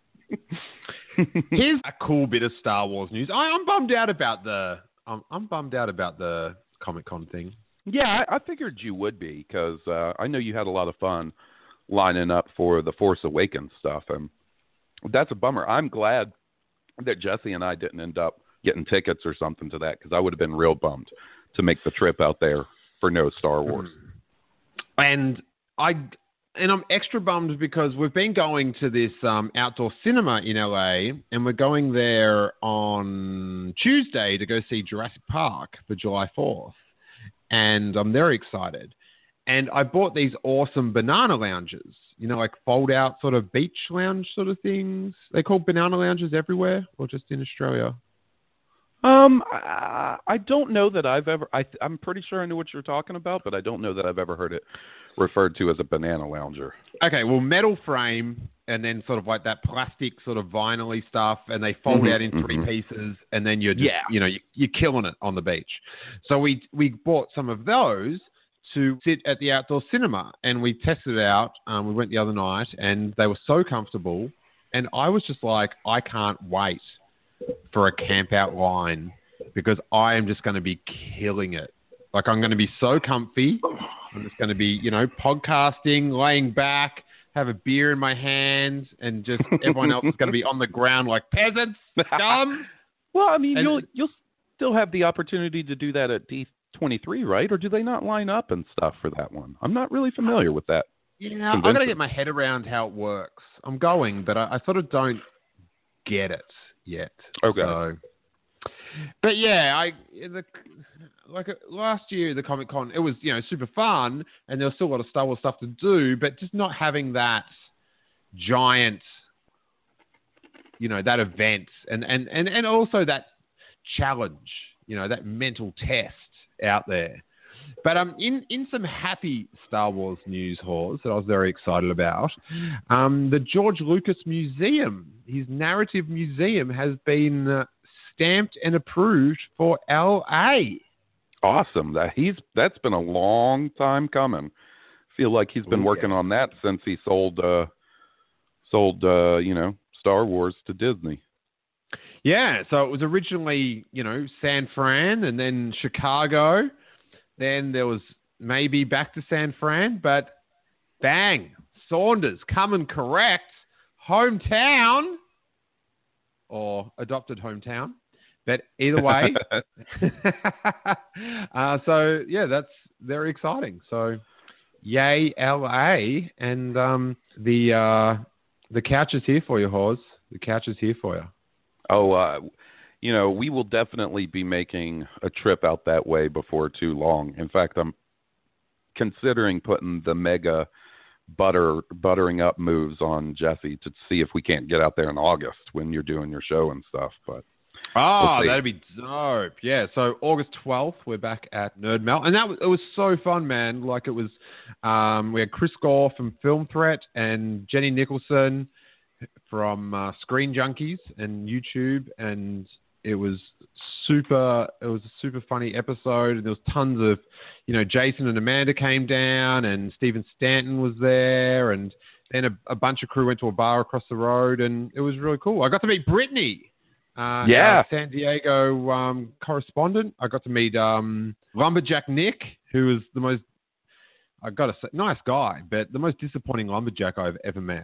Here's a cool bit of Star Wars news. I, I'm bummed out about the. I'm, I'm bummed out about the Comic-Con thing. Yeah, I, I figured you would be because uh, I know you had a lot of fun lining up for the Force Awakens stuff, and that's a bummer. I'm glad that Jesse and I didn't end up getting tickets or something to that because I would have been real bummed to make the trip out there for no Star Wars. And I and I'm extra bummed because we've been going to this um, outdoor cinema in L A, and we're going there on Tuesday to go see Jurassic Park for July fourth, and I'm very excited. And I bought these awesome banana lounges, you know, like fold out sort of beach lounge sort of things. They call banana lounges everywhere or just in Australia? Um, I, I don't know that I've ever, I, I'm pretty sure I know what you're talking about, but I don't know that I've ever heard it referred to as a banana lounger. Okay, well, metal frame and then sort of like that plastic sort of vinyl-y stuff, and they fold Mm-hmm, out in three mm-hmm. pieces, and then you're just, Yeah. you know, you, you're killing it on the beach. So we we bought some of those to sit at the outdoor cinema, and we tested it out. Um, we went the other night, and they were so comfortable, and I was just like, I can't wait for a camp out line because I am just going to be killing it. Like, I'm going to be so comfy. I'm just going to be, you know, podcasting, laying back, have a beer in my hands, and just everyone else is going to be on the ground like peasants, scum. Well, I mean, And- you'll you'll still have the opportunity to do that at D twenty-three, right? Or do they not line up and stuff for that one? I'm not really familiar with that. Yeah, I've got to get my head around how it works. I'm going, but I, I sort of don't get it yet. Okay. So, but yeah, I the like uh, last year the Comic Con, it was, you know, super fun, and there was still a lot of Star Wars stuff to do, but just not having that giant, you know, that event, and and and and also that challenge, you know, that mental test out there. But um, in, in some happy Star Wars news, Hawes, that I was very excited about, um, the George Lucas Museum, his narrative museum, has been uh, stamped and approved for L A. Awesome. That he's that's been a long time coming. Feel like he's been Ooh, working yeah. on that since he sold uh sold uh, you know, Star Wars to Disney. Yeah, so it was originally, you know, San Fran and then Chicago. Then there was maybe back to San Fran, but bang, Saunders coming correct, hometown or adopted hometown. But either way, uh, so yeah, that's very exciting. So yay, L A, and um, the uh, the couch is here for you, Hawes. The couch is here for you. Oh, uh, you know, we will definitely be making a trip out that way before too long. In fact, I'm considering putting the mega butter buttering up moves on Jesse to see if we can't get out there in August when you're doing your show and stuff. But oh, we'll that'd be dope. Yeah, so August twelfth, we're back at Nerd Melt, and that was, it was so fun, man. Like it was, um, we had Chris Gore from Film Threat and Jenny Nicholson from uh, Screen Junkies and YouTube, and it was super. It was a super funny episode, and there was tons of, you know, Jason and Amanda came down, and Stephen Stanton was there, and then a, a bunch of crew went to a bar across the road, and it was really cool. I got to meet Brittany, uh, Yeah. our San Diego um, correspondent. I got to meet um, Lumberjack Nick, who was the most, I got to say, nice guy, but the most disappointing lumberjack I've ever met.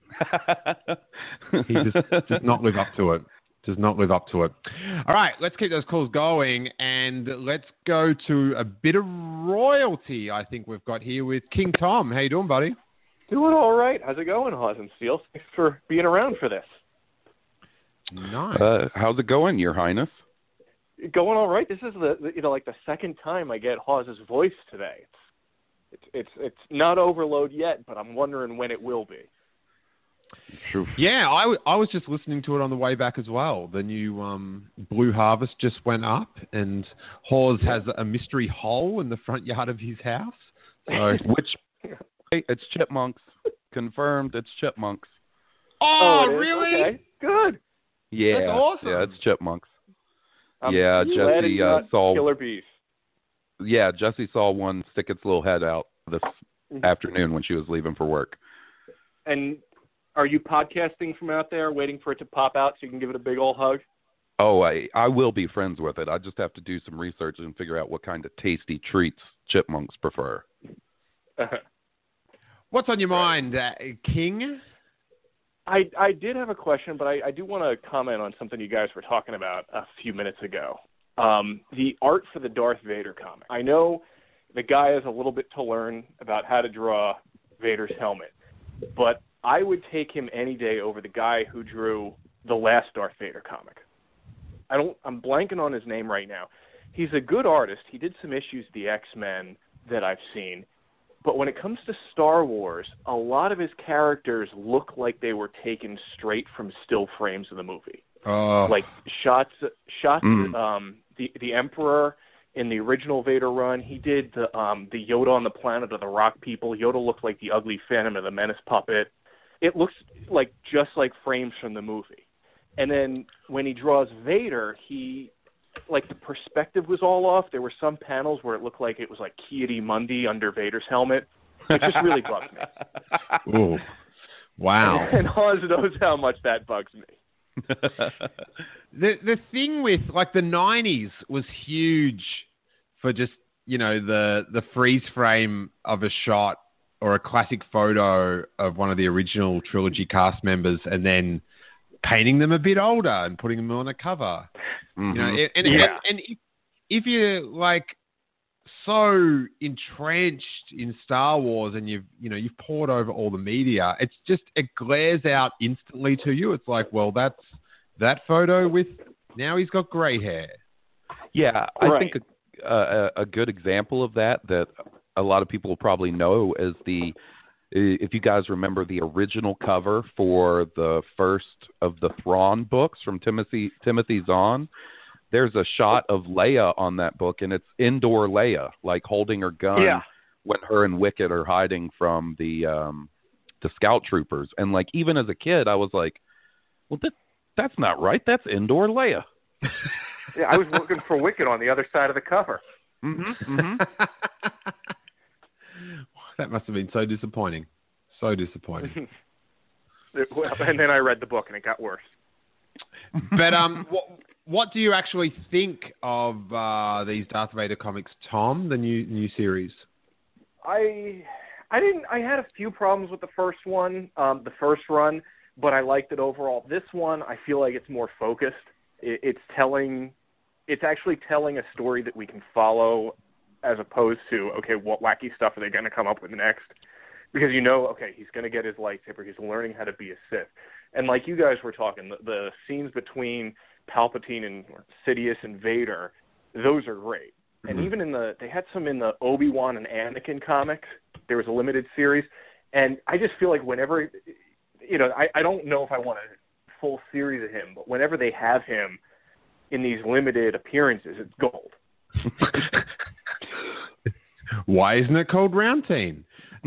He just does not live up to it. Does not live up to it. All right, let's keep those calls going, and let's go to a bit of royalty. I think we've got here with King Tom. How you doing, buddy? Doing all right. How's it going, Hawes and Steele? Thanks for being around for this. Nice. uh, how's it going, Your Highness? Going all right. This is the, the you know like the second time I get Hawes' voice today. It's it's it's it's not overload yet, but I'm wondering when it will be. Yeah, I, w- I was just listening to it on the way back as well. The new um, Blue Harvest just went up, and Hawes has a mystery hole in the front yard of his house. So, Which it's chipmunks. Confirmed, it's chipmunks. oh, it is? really? Okay, good. Yeah, That's awesome. yeah, it's chipmunks. I'm yeah, glad Jesse it's uh, not saw. killer bees. Yeah, Jesse saw one stick its little head out this Mhm. afternoon when she was leaving for work. And are you podcasting from out there, waiting for it to pop out so you can give it a big old hug? Oh, I I will be friends with it. I just have to do some research and figure out what kind of tasty treats chipmunks prefer. What's on your mind, uh, King? I, I did have a question, but I, I do want to comment on something you guys were talking about a few minutes ago. Um, the art for the Darth Vader comic. I know the guy has a little bit to learn about how to draw Vader's helmet, but I would take him any day over the guy who drew the last Darth Vader comic. I don't. I'm blanking on his name right now. He's a good artist. He did some issues of the X-Men that I've seen, But when it comes to Star Wars, a lot of his characters look like they were taken straight from still frames of the movie. Oh. Like shots, shots. Mm. Um, the the Emperor in the original Vader run, he did the um, the Yoda on the Planet of the Rock People. Yoda looked like the ugly Phantom of the Menace puppet. It looks like just like frames from the movie. And then when he draws Vader, he like the perspective was all off. There were some panels where it looked like it was like Ki-Adi Mundi under Vader's helmet. It just really bugs me. Ooh. Wow. And, and Hans knows how much that bugs me. the the thing with like the nineties was huge for just, you know, the the freeze frame of a shot or a classic photo of one of the original trilogy cast members and then painting them a bit older and putting them on a cover. Mm-hmm. You know, and, and, yeah. and, and if, if you're like so entrenched in Star Wars and you've, you know, you've poured over all the media, it's just, it glares out instantly to you. It's like, well, that's that photo with, now he's got gray hair. Yeah, I right. think a, a, a good example of that that a lot of people will probably know is the, if you guys remember the original cover for the first of the Thrawn books from Timothy Timothy Zahn, there's a shot of Leia on that book, and it's indoor Leia, like holding her gun Yeah. when her and Wicket are hiding from the um, the scout troopers. And like even as a kid, I was like, well, that that's not right. That's indoor Leia. Yeah, I was looking for Wicket on the other side of the cover. Mm-hmm, mm-hmm. That must have been so disappointing. So disappointing. Well, and then I read the book, and it got worse. But um, what what do you actually think of uh, these Darth Vader comics, Tom? The new new series. I I didn't. I had a few problems with the first one, um, the first run, but I liked it overall. This one, I feel like it's more focused. It, it's telling. It's actually telling a story that we can follow, as opposed to, okay, what wacky stuff are they going to come up with next? Because you know, okay, he's going to get his lightsaber. He's learning how to be a Sith. And like you guys were talking, the, the scenes between Palpatine and Sidious and Vader, those are great. Mm-hmm. And even in the, they had some in the Obi-Wan and Anakin comics. There was a limited series. And I just feel like whenever, you know, I, I don't know if I want a full series of him, but whenever they have him in these limited appearances, it's gold. Why isn't it called Round Team?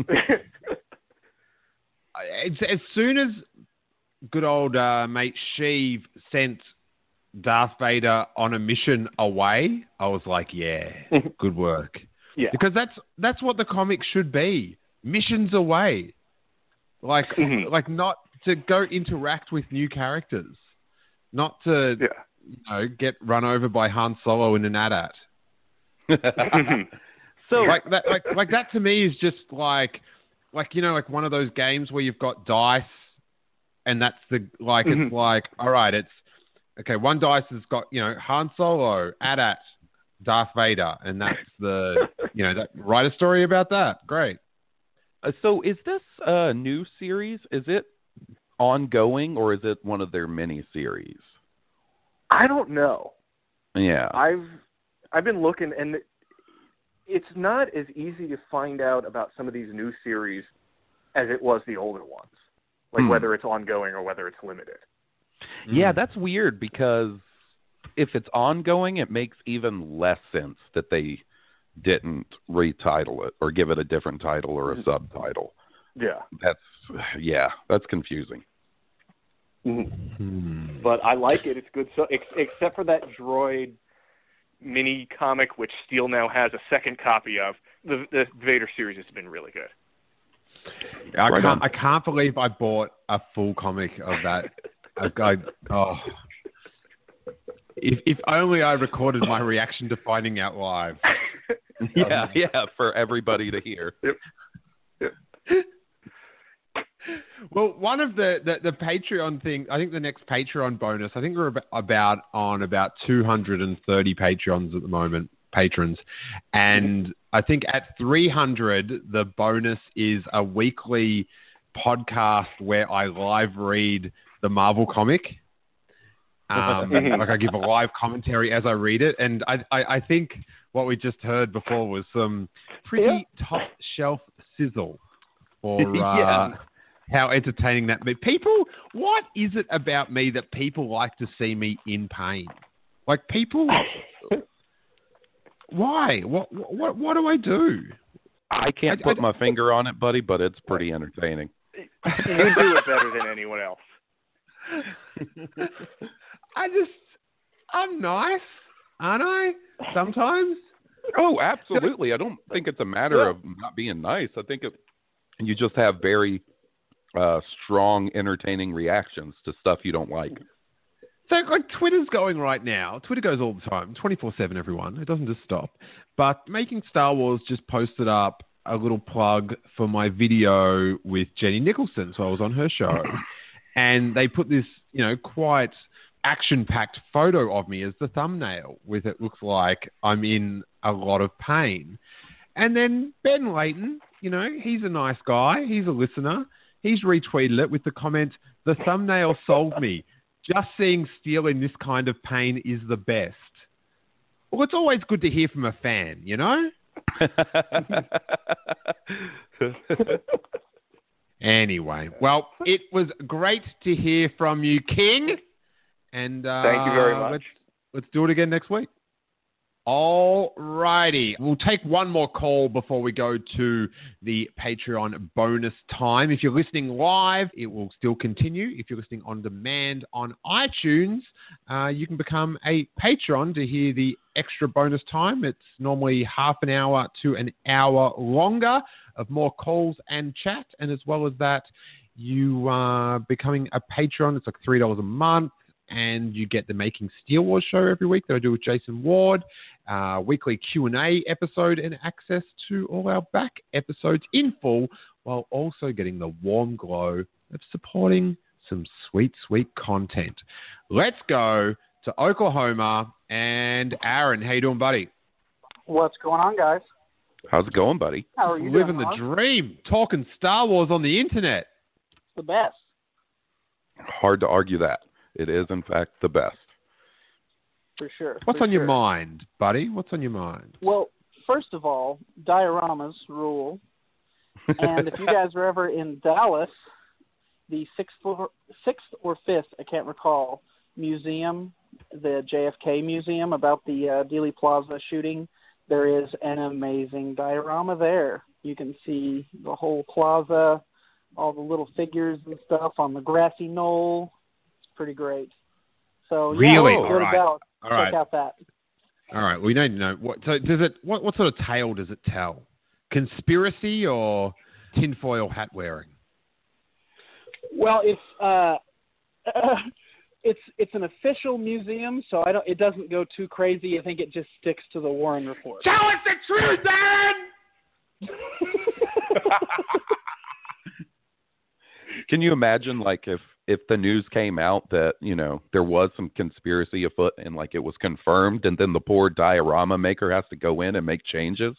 It's, as soon as good old uh, mate Sheev sent Darth Vader on a mission away, I was like, yeah, good work. Yeah. Because that's that's what the comic should be. Missions away. Like Mm-hmm. like not to go interact with new characters. Not to Yeah. you know, get run over by Han Solo in an A T A T. So like that, like like that to me is just like, like you know, like one of those games where you've got dice, and that's the like Mm-hmm. it's like all right, it's okay. One dice has got you know Han Solo, A T A T, Darth Vader, and that's the you know that write a story about that. Great. Uh, so is this a new series? Is it ongoing or is it one of their mini series? I don't know. Yeah. I've I've been looking, and it's not as easy to find out about some of these new series as it was the older ones, like Hmm. whether it's ongoing or whether it's limited. Yeah, that's weird because if it's ongoing, it makes even less sense that they didn't retitle it or give it a different title or a subtitle. Yeah. That's, yeah, that's confusing. Mm-hmm. But I like it. It's good. So ex- except for that droid mini comic, which Steel now has a second copy of, the, the Vader series has been really good. I Right can't. on. I can't believe I bought a full comic of that. I, I, oh, if if only I recorded my reaction to finding out live. Yeah, yeah, for everybody to hear. Yep. Yep. Well, one of the, the, the Patreon thing, I think the next Patreon bonus, I think we're ab- about on about two hundred thirty Patreons at the moment, patrons. And I think at three hundred, the bonus is a weekly podcast where I live read the Marvel comic. Um, like I give a live commentary as I read it. And I, I, I think what we just heard before was some pretty Yeah. top shelf sizzle for uh, Yeah. how entertaining that be. People, what is it about me that people like to see me in pain? Like people, why? What, what, what do I do? I can't I- put I- my finger on it, buddy, but it's pretty entertaining. You do it better than anyone else. I just, I'm nice, aren't I? Sometimes. Oh, absolutely. I don't think it's a matter of not being nice. I think it, you just have very uh, strong, entertaining reactions to stuff you don't like. So, like, Twitter's going right now. Twitter goes all the time, twenty-four seven, everyone. It doesn't just stop. But Making Star Wars just posted up a little plug for my video with Jenny Nicholson. So I was on her show. And they put this, you know, quite action-packed photo of me as the thumbnail with it looks like I'm in a lot of pain. And then Ben Layton, you know, he's a nice guy. He's a listener. He's retweeted it with the comment, "The thumbnail sold me. Just seeing Steele in this kind of pain is the best." Well, it's always good to hear from a fan, you know? Anyway, well, it was great to hear from you, King. And uh, Thank you very much. Let's, let's do it again next week. All righty. We'll take one more call before we go to the Patreon bonus time. If you're listening live, it will still continue. If you're listening on demand on iTunes, uh, you can become a patron to hear the extra bonus time. It's normally half an hour to an hour longer of more calls and chat. And as well as that, you are becoming a patron. It's like three dollars a month. And you get the Making Steele Wars show every week that I do with Jason Ward, uh, weekly Q and A episode, and access to all our back episodes in full, while also getting the warm glow of supporting some sweet, sweet content. Let's go to Oklahoma. And Aaron, how you doing, buddy? What's going on, guys? How's it going, buddy? How are you Living doing, the Mark? dream, talking Star Wars on the internet. It's the best. Hard to argue that. It is, in fact, the best. For sure. What's for on your sure. mind, buddy? What's on your mind? Well, first of all, dioramas rule. And if you guys are ever in Dallas, the sixth or, sixth or fifth, I can't recall, museum, the J F K museum about the uh, Dealey Plaza shooting, there is an amazing diorama there. You can see the whole plaza, all the little figures and stuff on the grassy knoll. Pretty great. So yeah, Really? go All to right. Dallas. All Check right. out that. All right, we need to know what. So, does it? What, what sort of tale does it tell? Conspiracy or tinfoil hat wearing? Well, it's uh, it's it's an official museum, so I don't. It doesn't go too crazy. I think it just sticks to the Warren Report. Tell us the truth, Aaron. Can you imagine, like, if if the news came out that, you know, there was some conspiracy afoot and, like, it was confirmed, and then the poor diorama maker has to go in and make changes?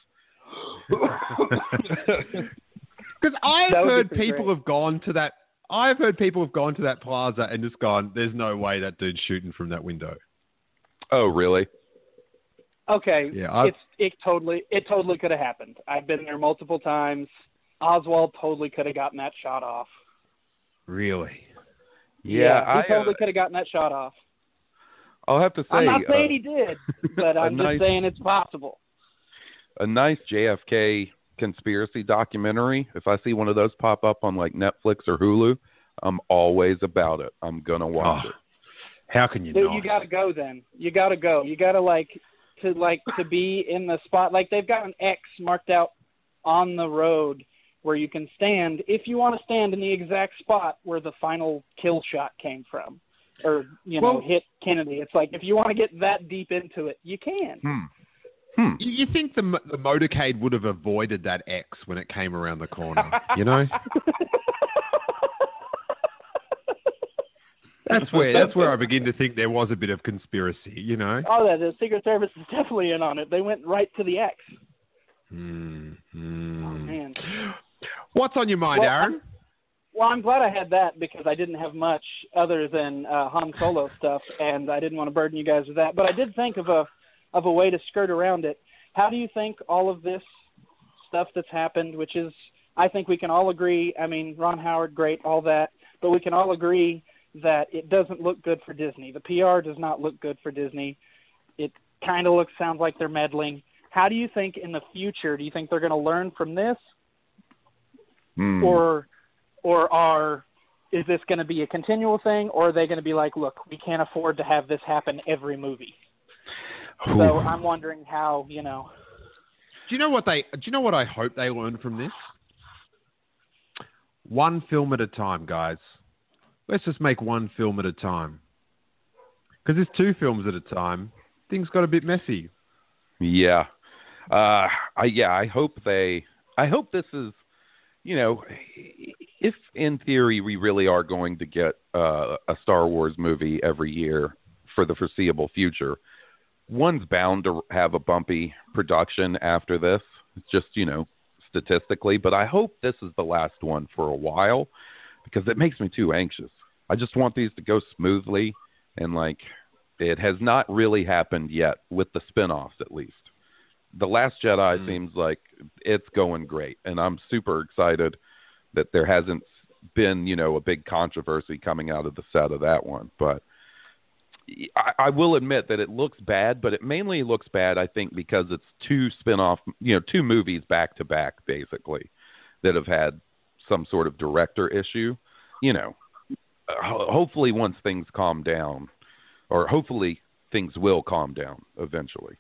Because I've That would be heard pretty people great. have gone to that. I've heard people have gone to that plaza and just gone, "There's no way that dude's shooting from that window." Oh, really? Okay, Yeah, I've- it's it totally it totally could have happened. I've been there multiple times. Oswald totally could have gotten that shot off. Really? Yeah, he I, totally uh, could have gotten that shot off. I'll have to say, I'm not saying uh, he did, but a I'm just nice- saying it's possible. a nice J F K conspiracy documentary. If I see one of those pop up on like Netflix or Hulu, I'm always about it. I'm gonna watch Oh, it. How can you Dude, not? you got to go then. You got to go. You got to like to like to be in the spot. Like they've got an X marked out on the road where you can stand if you want to stand in the exact spot where the final kill shot came from, or you know Well- hit Kennedy. It's like if you want to get that deep into it, you can. Hmm. Hmm. You you think the mo- the motorcade would have avoided that X when it came around the corner? You know, that's where that's where I begin to think there was a bit of conspiracy. You know. Oh, that the Secret Service is definitely in on it. They went right to the X. Hmm. Oh Hmm. man. What's on your mind, Well, Aaron? Well, I'm glad I had that because I didn't have much other than uh, Han Solo stuff, and I didn't want to burden you guys with that. But I did think of a of a way to skirt around it. How do you think all of this stuff that's happened, which is I think we can all agree, I mean, Ron Howard, great, all that, but we can all agree that it doesn't look good for Disney. The P R does not look good for Disney. It kind of looks, sounds like they're meddling. How do you think in the future, do you think they're going to learn from this? Hmm. Or, or are, is this going to be a continual thing, or are they going to be like, look, we can't afford to have this happen every movie? Ooh. So I'm wondering how, you know. Do you know what they? Do you know what I hope they learn from this? One film at a time, guys. Let's just make one film at a time. Because it's two films at a time. Things got a bit messy. Yeah. Uh, I, yeah, I hope they, I hope this is, you know, if in theory we really are going to get uh, a Star Wars movie every year for the foreseeable future, one's bound to have a bumpy production after this. It's just, you know, statistically, but I hope this is the last one for a while because it makes me too anxious. I just want these to go smoothly, and like it has not really happened yet with the spin-offs, at least. The Last Jedi mm. seems like it's going great, and I'm super excited that there hasn't been, you know, a big controversy coming out of the set of that one. But I, I will admit that it looks bad, but it mainly looks bad, I think, because it's two spin-off, you know, two movies back-to-back, basically, that have had some sort of director issue. You know, ho- hopefully once things calm down, or hopefully things will calm down eventually.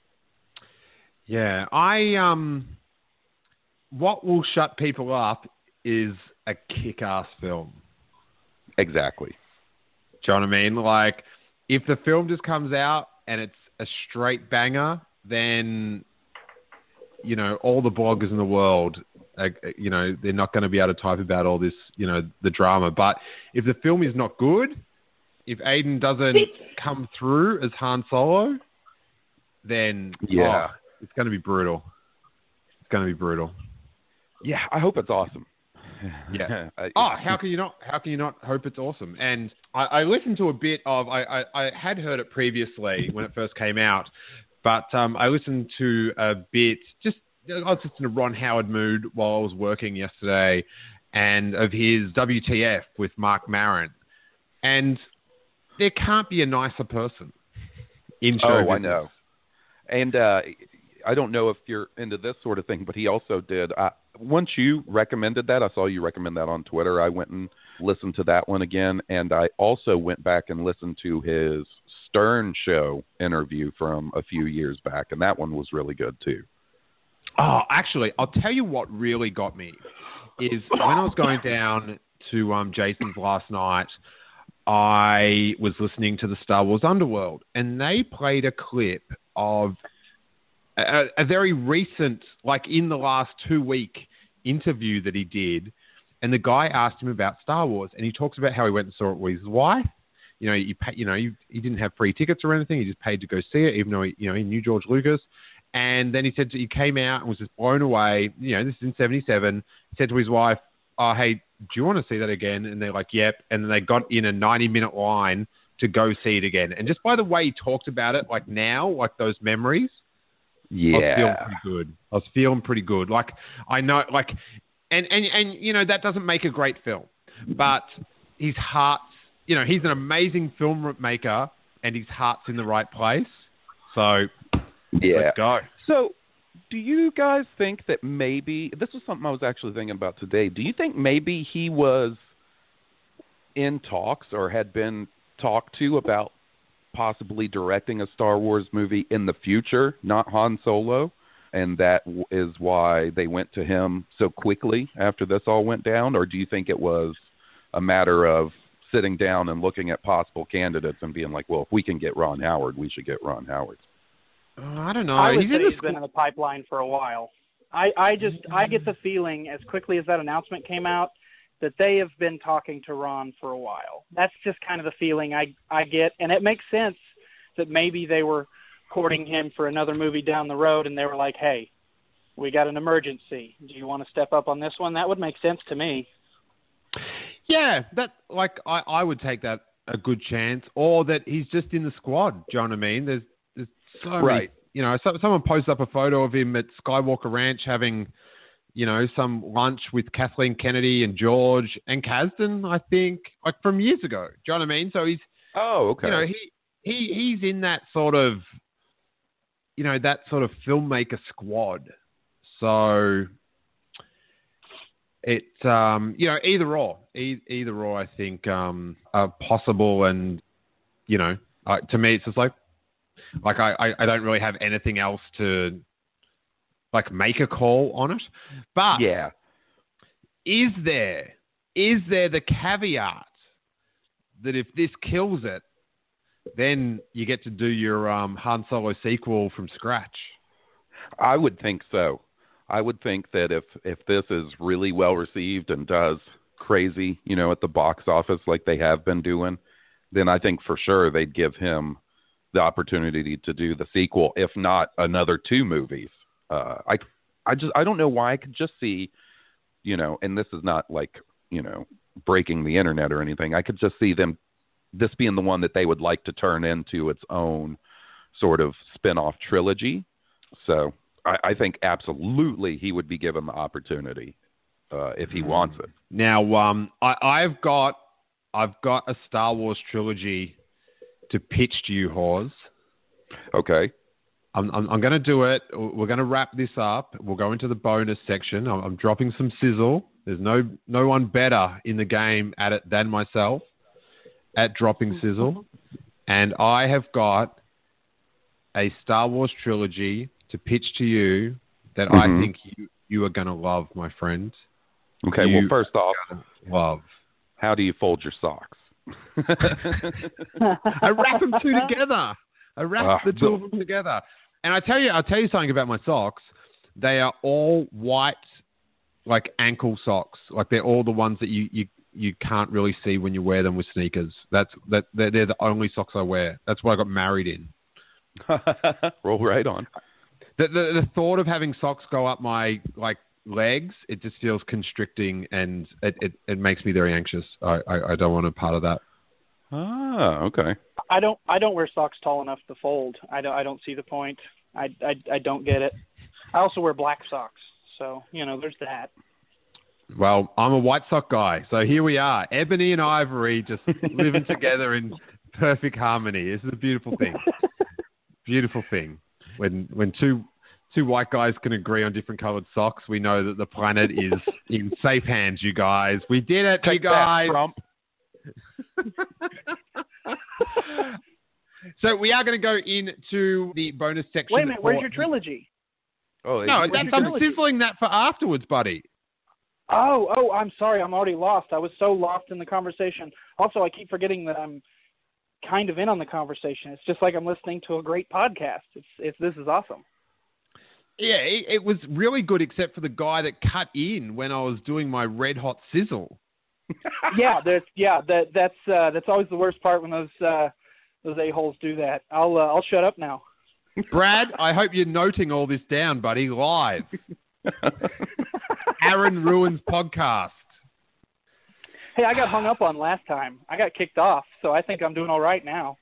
Yeah, I um, what will shut people up is a kick-ass film. Exactly. Do you know what I mean? Like, if the film just comes out and it's a straight banger, then, you know, all the bloggers in the world, uh, you know, they're not going to be able to type about all this, you know, the drama. But if the film is not good, if Aiden doesn't come through as Han Solo, then yeah, oh, it's going to be brutal. It's going to be brutal. Yeah, I hope it's awesome. Yeah. Oh, how can you not? How can you not hope it's awesome? And I, I listened to a bit of. I, I, I had heard it previously when it first came out, but um, I listened to a bit. Just I was just in a Ron Howard mood while I was working yesterday, and of his W T F with Mark Maron, and there can't be a nicer person in show Oh, business. I know. And uh, I don't know if you're into this sort of thing, but he also did. Uh, once you recommended that, I saw you recommend that on Twitter. I went and listened to that one again, and I also went back and listened to his Stern Show interview from a few years back, and that one was really good too. Oh, actually, I'll tell you what really got me is when I was going down to um, Jason's last night, I was listening to the Star Wars Underworld, and they played a clip of a, a very recent, like in the last two-week interview that he did, and the guy asked him about Star Wars, and he talks about how he went and saw it with his wife. You know, he, pay, you know, he, he didn't have free tickets or anything. He just paid to go see it, even though he, you know, he knew George Lucas. And then he said he came out and was just blown away. You know, this is in seventy-seven. He said to his wife, "Oh, hey, do you want to see that again?" And they're like, "Yep." And then they got in a ninety-minute line to go see it again. And just by the way he talked about it, like now, like those memories, yeah, I was feeling pretty good. I was feeling pretty good. Like I know, like, and and and you know that doesn't make a great film, but his heart's, you know, he's an amazing filmmaker, and his heart's in the right place. So. Yeah. Let's go. So, do you guys think that maybe this was something I was actually thinking about today? Do you think maybe he was in talks or had been talked to about possibly directing a Star Wars movie in the future, not Han Solo, and that is why they went to him so quickly after this all went down? Or do you think it was a matter of sitting down and looking at possible candidates and being like, well, if we can get Ron Howard, we should get Ron Howard? Uh, I don't know. I would he's say in the he's been in the pipeline for a while. I, I just I get the feeling as quickly as that announcement came out that they have been talking to Ron for a while. That's just kind of the feeling I I get, and it makes sense that maybe they were courting him for another movie down the road, and they were like, "Hey, we got an emergency. Do you want to step up on this one?" That would make sense to me. Yeah, that like I, I would take that a good chance, or that he's just in the squad. Do you know what I mean? There's So right. Many, you know, so, someone posted up a photo of him at Skywalker Ranch having you know, some lunch with Kathleen Kennedy and George and Kasdan, I think, like from years ago. Do you know what I mean? So he's, oh, okay. You know, he, he he's in that sort of, you know, that sort of filmmaker squad. So it, um, you know, either or, e- either or, I think um, are possible. And, you know, uh, to me, it's just like, like I, I, I don't really have anything else to like make a call on it. But yeah, is there is there the caveat that if this kills it, then you get to do your um, Han Solo sequel from scratch? I would think so. I would think that if, if this is really well received and does crazy, you know, at the box office like they have been doing, then I think for sure they'd give him the opportunity to do the sequel, if not another two movies. Uh, I, I just, I don't know why I could just see, you know, and this is not like, you know, breaking the internet or anything. I could just see them, this being the one that they would like to turn into its own sort of spin-off trilogy. So I, I think absolutely he would be given the opportunity uh, if he wants it. Now, um, I, I've got, I've got a Star Wars trilogy to pitch to you, Hawes. Okay. I'm, I'm, I'm going to do it. We're going to wrap this up. We'll go into the bonus section. I'm, I'm dropping some sizzle. There's no no one better in the game at it than myself at dropping sizzle. And I have got a Star Wars trilogy to pitch to you that mm-hmm. I think you, you are going to love, my friend. Okay, you well, first off, love. How do you fold your socks? I wrap them two together. I wrap uh, the two of them together. And I tell you, I'll tell you something about my socks. They are all white, like ankle socks. Like they're all the ones that you, you, you can't really see when you wear them with sneakers. That's that they're, they're the only socks I wear. That's what I got married in. Roll right on. The, the the thought of having socks go up my like legs, it just feels constricting, and it, it, it makes me very anxious. I, I, I don't want a part of that. Ah, okay. I don't I don't wear socks tall enough to fold. I don't I don't see the point. I, I, I don't get it. I also wear black socks, so you know there's that. Well, I'm a white sock guy, so here we are, ebony and ivory, just living together in perfect harmony. This is a beautiful thing. Beautiful thing. When when two two white guys can agree on different colored socks, we know that the planet is in safe hands. You guys, we did it, Take you guys. That, Trump. So we are going to go into the bonus section. Wait a minute, where's your trilogy? Oh, no, that's, I'm sizzling that for afterwards, buddy. Oh, oh, I'm sorry, I'm already lost. I was so lost in the conversation. Also, I keep forgetting that I'm kind of in on the conversation. It's just like I'm listening to a great podcast. It's, it's this is awesome. Yeah, it, it was really good, except for the guy that cut in when I was doing my red hot sizzle. yeah, that's yeah, that that's uh, that's always the worst part when those uh, those a-holes do that. I'll uh, I'll shut up now. Brad, I hope you're noting all this down, buddy, live. Aaron Ruins podcast. Hey, I got hung up on last time. I got kicked off, so I think I'm doing all right now.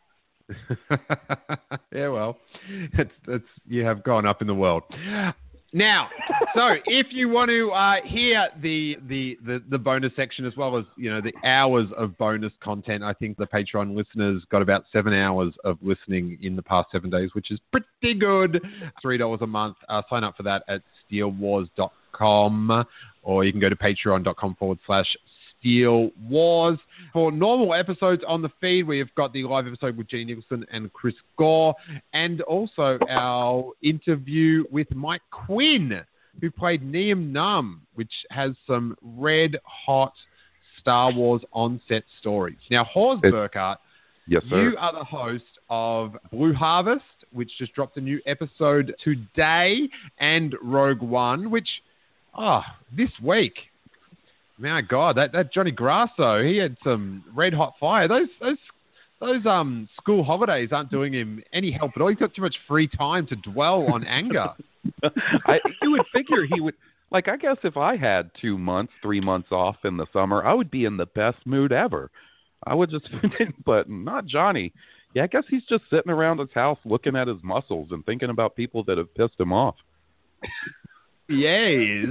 Yeah, well, it's, it's, you have gone up in the world. Now, so if you want to uh, hear the, the, the, the bonus section as well as, you know, the hours of bonus content, I think the Patreon listeners got about seven hours of listening in the past seven days, which is pretty good. three dollars a month. Uh, sign up for that at steel wars dot com, or you can go to patreon.com forward slash Steel Wars. For normal episodes on the feed, we have got the live episode with Gene Nicholson and Chris Gore, and also our interview with Mike Quinn, who played Neum Num, which has some red hot Star Wars on-set stories. Now, Hawes Burkhart, yes, sir. You are the host of Blue Harvest, which just dropped a new episode today, and Rogue One, which, oh, this week. My God, that, that Johnny Grasso, he had some red hot fire. Those those those um school holidays aren't doing him any help at all. He's got too much free time to dwell on anger. I, you would figure he would, like, I guess if I had two months, three months off in the summer, I would be in the best mood ever. I would just, but not Johnny. Yeah, I guess he's just sitting around his house looking at his muscles and thinking about people that have pissed him off. Yeah, he is.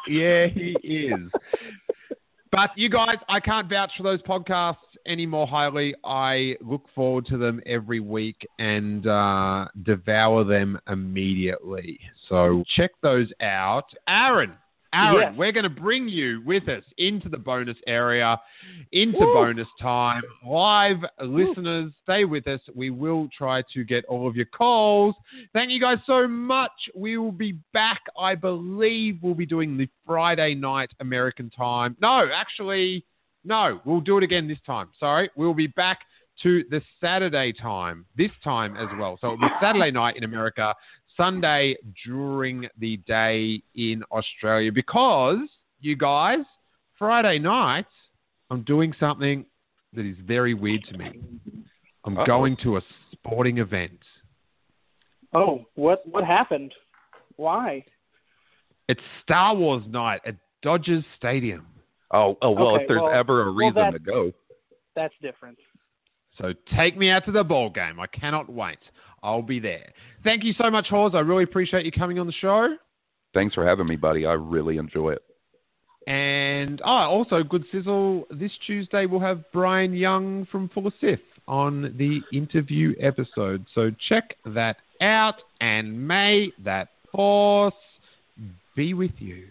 Yeah, he is. But you guys, I can't vouch for those podcasts any more highly. I look forward to them every week and uh, devour them immediately. So check those out. Aaron, Aaron, yes. We're going to bring you with us into the bonus area, into Woo. bonus time. Live listeners, stay with us. We will try to get all of your calls. Thank you guys so much. We will be back, I believe we'll be doing the Friday night American time. No, actually, no, we'll do it again this time. Sorry, we'll be back to the Saturday time, this time as well. So it'll be Saturday night in America, Sunday during the day in Australia, because, you guys, Friday night, I'm doing something that is very weird to me. I'm Uh-oh. going to a sporting event. Oh, what what happened? Why? It's Star Wars night at Dodgers Stadium. Oh, oh well, Okay, if there's well- ever a well, reason that- to go. That's different. So take me out to the ball game. I cannot wait. I'll be there. Thank you so much, Hawes. I really appreciate you coming on the show. Thanks for having me, buddy. I really enjoy it. And oh, also, good sizzle. This Tuesday we'll have Brian Young from Full of Sith on the interview episode. So check that out, and may that force be with you.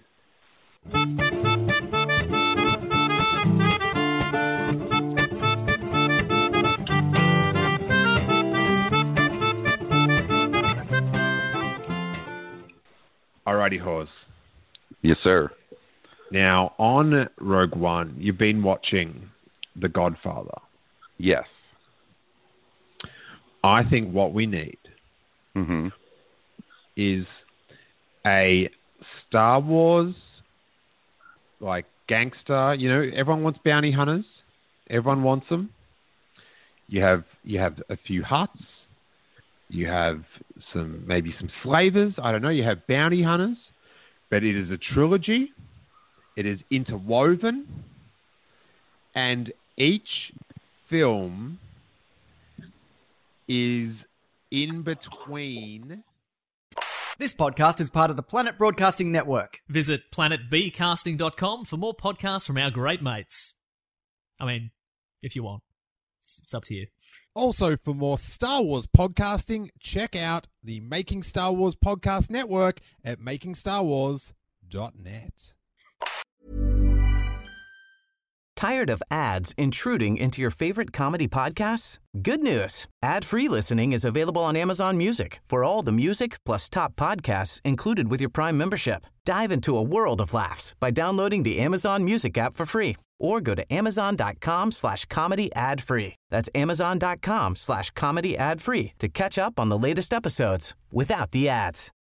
Alrighty, Hawes. Yes, sir. Now, on Rogue One, you've been watching The Godfather. Yes. I think what we need Mm-hmm. is a Star Wars, like, gangster. You know, everyone wants bounty hunters. Everyone wants them. You have you have a few huts. You have some maybe some slavers. I don't know. You have bounty hunters. But it is a trilogy. It is interwoven. And each film is in between. This podcast is part of the Planet Broadcasting Network. Visit planet b casting dot com for more podcasts from our great mates. I mean, if you want. It's, it's up to you. Also, for more Star Wars podcasting, check out the Making Star Wars Podcast Network at making star wars dot net. Tired of ads intruding into your favorite comedy podcasts? Good news. Ad-free listening is available on Amazon Music for all the music plus top podcasts included with your Prime membership. Dive into a world of laughs by downloading the Amazon Music app for free or go to amazon.com slash comedy ad free. That's amazon.com slash comedy ad free to catch up on the latest episodes without the ads.